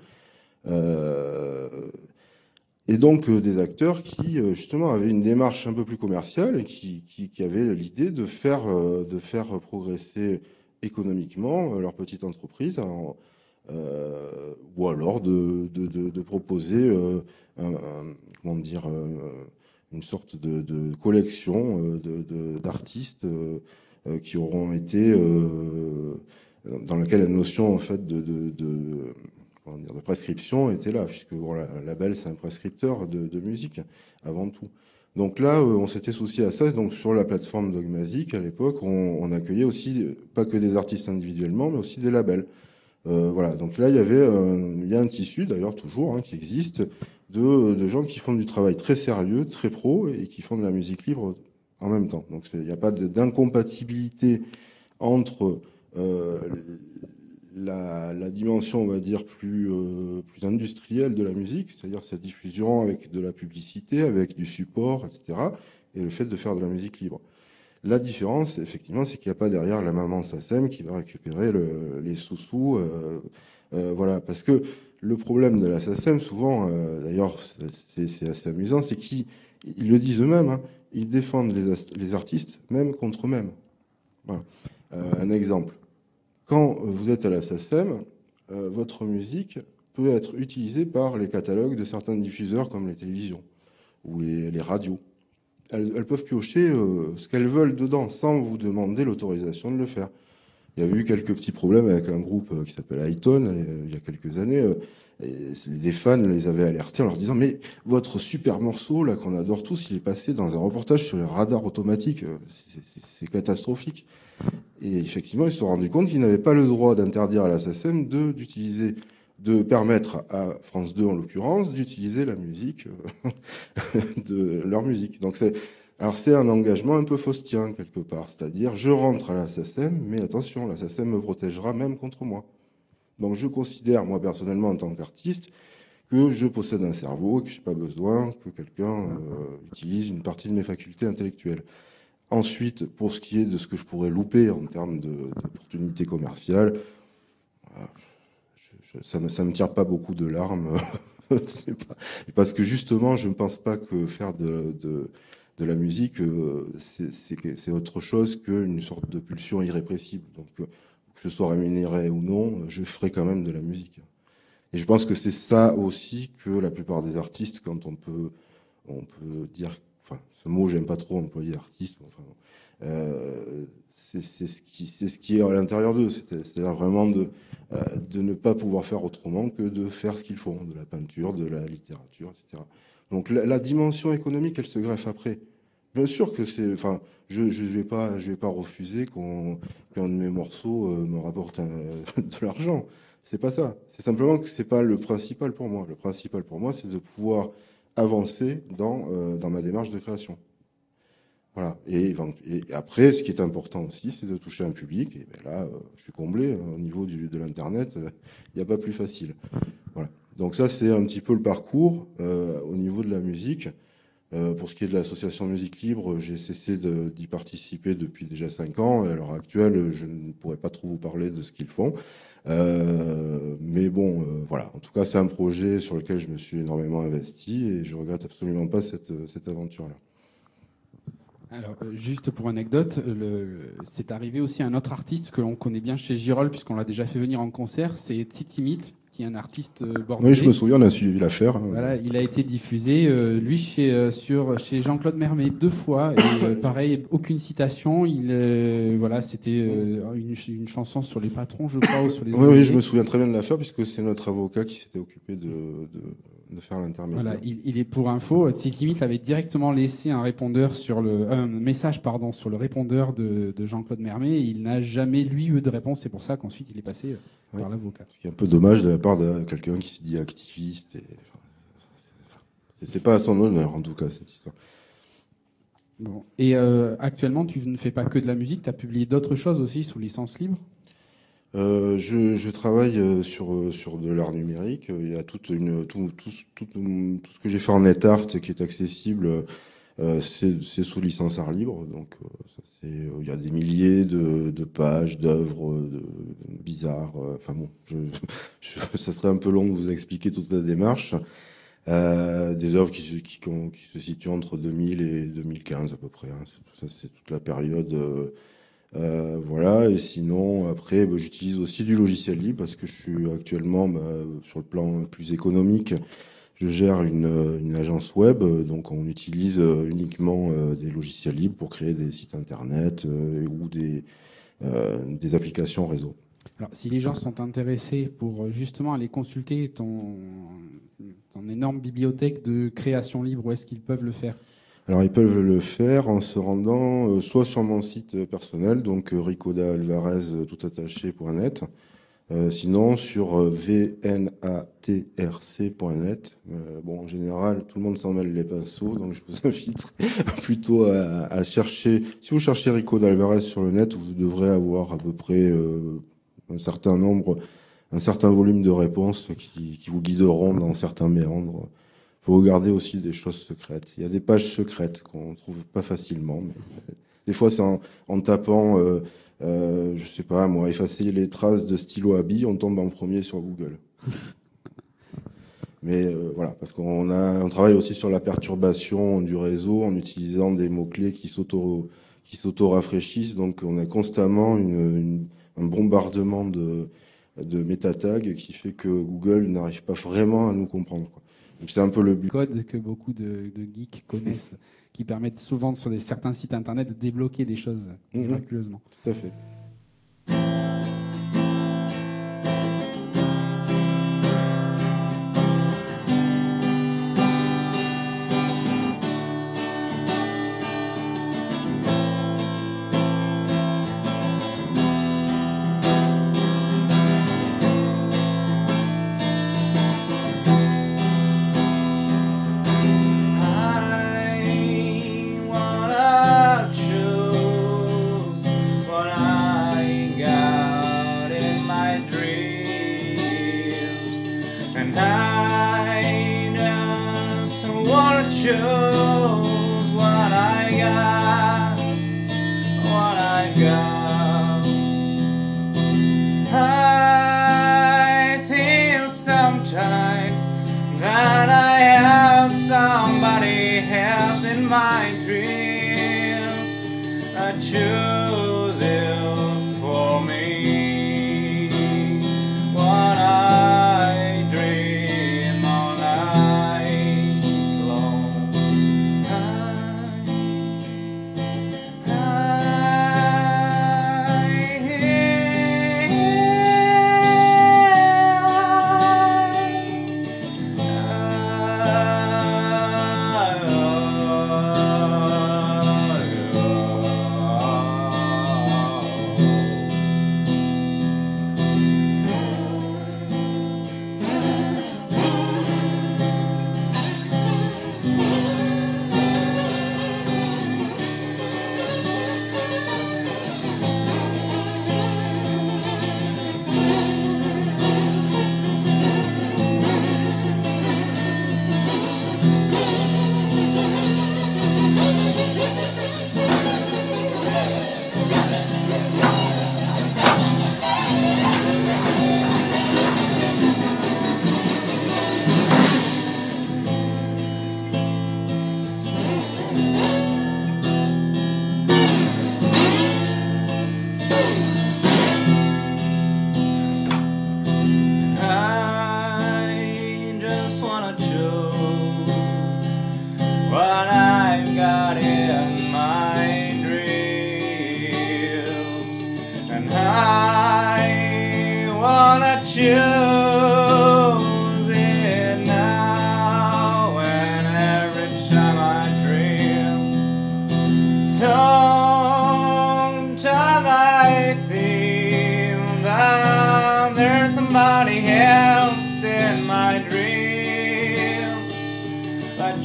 Euh, et donc, euh, des acteurs qui, euh, justement, avaient une démarche un peu plus commerciale et qui, qui, qui avaient l'idée de faire, euh, de faire progresser économiquement euh, leur petite entreprise en, Euh, ou alors de, de, de, de proposer euh, un, un, comment dire, euh, une sorte de, de collection euh, d'artistes euh, euh, qui auront été euh, dans laquelle la notion en fait de, de, de, comment dire, de prescription était là, puisque voilà, un label c'est un prescripteur de, de musique avant tout. Donc là, on s'était soucié à ça. Donc sur la plateforme Dogmazic, à l'époque, on, on accueillait aussi pas que des artistes individuellement, mais aussi des labels. Euh, voilà, donc là il y avait euh, il y a un tissu d'ailleurs toujours hein, qui existe de, de gens qui font du travail très sérieux, très pro et qui font de la musique libre en même temps. Donc il n'y a pas d'incompatibilité entre euh, la, la dimension on va dire plus, euh, plus industrielle de la musique, c'est-à-dire sa diffusion avec de la publicité, avec du support, et cetera, et le fait de faire de la musique libre. La différence, effectivement, c'est qu'il n'y a pas derrière la maman SACEM qui va récupérer le, les sous-sous. Euh, euh, voilà, parce que le problème de la SACEM, souvent, euh, d'ailleurs, c'est assez amusant, c'est qu'ils ils le disent eux-mêmes, hein, ils défendent les, les artistes même contre eux-mêmes. Voilà. Euh, un exemple. Quand vous êtes à la SACEM, euh, votre musique peut être utilisée par les catalogues de certains diffuseurs comme les télévisions ou les, les radios. Elles, elles peuvent piocher euh, ce qu'elles veulent dedans sans vous demander l'autorisation de le faire. Il y a eu quelques petits problèmes avec un groupe euh, qui s'appelle Highton euh, il y a quelques années. Euh, et des fans les avaient alertés en leur disant mais votre super morceau là qu'on adore tous, il est passé dans un reportage sur les radars automatiques. Euh, c'est catastrophique. Et effectivement, ils se sont rendus compte qu'ils n'avaient pas le droit d'interdire à la SACEM de d'utiliser de permettre à France deux, en l'occurrence, d'utiliser la musique, de leur musique. Donc c'est, alors c'est un engagement un peu faustien, quelque part. C'est-à-dire, je rentre à la SACEM, mais attention, la SACEM me protégera même contre moi. Donc je considère, moi personnellement, en tant qu'artiste, que je possède un cerveau, que je n'ai pas besoin que quelqu'un euh, utilise une partie de mes facultés intellectuelles. Ensuite, pour ce qui est de ce que je pourrais louper en termes d'opportunités commerciales, ça ne me, ça me tire pas beaucoup de larmes. Pas, parce que justement, je ne pense pas que faire de, de, de la musique, c'est autre chose qu'une sorte de pulsion irrépressible. Donc, que je sois rémunéré ou non, je ferai quand même de la musique. Et je pense que c'est ça aussi que la plupart des artistes, quand on peut, on peut dire, enfin, ce mot, j'aime pas trop employer artiste, enfin, euh, c'est ce qui, c'est ce qui est à l'intérieur d'eux, c'est-à-dire vraiment de, euh, de ne pas pouvoir faire autrement que de faire ce qu'ils font, de la peinture, de la littérature, et cetera. Donc la, la dimension économique, elle se greffe après. Bien sûr que c'est, enfin, je je vais pas, je vais pas refuser qu'on qu'un de mes morceaux euh, me rapporte un, de l'argent. C'est pas ça. C'est simplement que c'est pas le principal pour moi. Le principal pour moi, c'est de pouvoir avancer dans euh, dans ma démarche de création. Voilà. Et, et après, ce qui est important aussi, c'est de toucher un public. Et ben là, euh, je suis comblé hein, au niveau du, de l'internet. Il euh, n'y a pas plus facile. Voilà. Donc ça, c'est un petit peu le parcours euh, au niveau de la musique. Euh, pour ce qui est de l'association Musique Libre, j'ai cessé d'y participer depuis déjà cinq ans. Et à l'heure actuelle, je ne pourrais pas trop vous parler de ce qu'ils font. Euh, mais bon, euh, voilà. En tout cas, c'est un projet sur lequel je me suis énormément investi et je regrette absolument pas cette, cette aventure-là. Alors, juste pour anecdote, c'est arrivé aussi à un autre artiste que l'on connaît bien chez Girol, puisqu'on l'a déjà fait venir en concert, c'est Tsitimit, qui est un artiste bordelais. Oui, je me souviens, on a suivi l'affaire. Voilà, il a été diffusé, euh, lui, chez, euh, sur, chez Jean-Claude Mermet deux fois, et euh, pareil, aucune citation. Il, euh, voilà, c'était euh, une, une chanson sur les patrons, je crois, ou sur les. Oui, oui, je me souviens très bien de l'affaire, puisque c'est notre avocat qui s'était occupé de, de, de faire l'intermédiaire. Voilà, il, il est pour info, SiteLimit avait directement laissé un répondeur sur le, un message pardon, sur le répondeur de, de Jean-Claude Mermet. Et il n'a jamais, lui, eu de réponse. C'est pour ça qu'ensuite, il est passé euh, Ouais. par l'avocat. Ce qui est un peu dommage de la part de quelqu'un qui se dit activiste. Et, enfin, c'est, c'est pas à son honneur, en tout cas, cette histoire. Bon. Et euh, actuellement, tu ne fais pas que de la musique, tu as publié d'autres choses aussi sous licence libre. Euh, je, je travaille euh, sur, euh, sur de l'art numérique. Il y a toute une, tout, tout, tout, tout ce que j'ai fait en NetArt qui est accessible, euh, c'est, c'est sous licence art libre. Donc, euh, ça, c'est, euh, il y a des milliers de, de pages, d'œuvres de, de bizarres. Euh, enfin bon, je, je, ça serait un peu long de vous expliquer toute la démarche. Euh, des œuvres qui se, qui, qui se situent entre deux mille et deux mille quinze à peu près. Hein. Ça, c'est toute la période. Euh, euh, voilà. Et sinon, après, bah, j'utilise aussi du logiciel libre parce que je suis actuellement, bah, sur le plan plus économique, je gère une, une agence web. Donc, on utilise uniquement euh, des logiciels libres pour créer des sites internet euh, ou des, euh, des applications réseau. Alors, si les gens sont intéressés pour justement aller consulter ton, ton énorme bibliothèque de création libre, où est-ce qu'ils peuvent le faire ? Alors, ils peuvent le faire en se rendant euh, soit sur mon site personnel, donc euh, ricoda alvarez euh, tout attaché point net, euh, sinon sur euh, v n a t r c point net. Euh, bon, en général, tout le monde s'en mêle les pinceaux, donc je vous invite plutôt à, à chercher. Si vous cherchez Ricoda Alvarez sur le net, vous devrez avoir à peu près euh, un certain nombre, un certain volume de réponses qui, qui vous guideront dans certains méandres. Il faut regarder aussi des choses secrètes. Il y a des pages secrètes qu'on ne trouve pas facilement. Mais des fois, c'est en, en tapant, euh, euh, je sais pas moi, effacer les traces de stylo à billes, on tombe en premier sur Google. Mais euh, voilà, parce qu'on a, on travaille aussi sur la perturbation du réseau en utilisant des mots-clés qui s'auto, qui s'auto-rafraîchissent. Donc, on a constamment une, une, un bombardement de, de métatags qui fait que Google n'arrive pas vraiment à nous comprendre, quoi. Donc, c'est un peu le but. Code que beaucoup de, de geeks connaissent, qui permettent souvent sur des, certains sites internet de débloquer des choses Mmh, miraculeusement. tout à fait. Choose it now.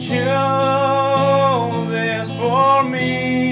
chose for me.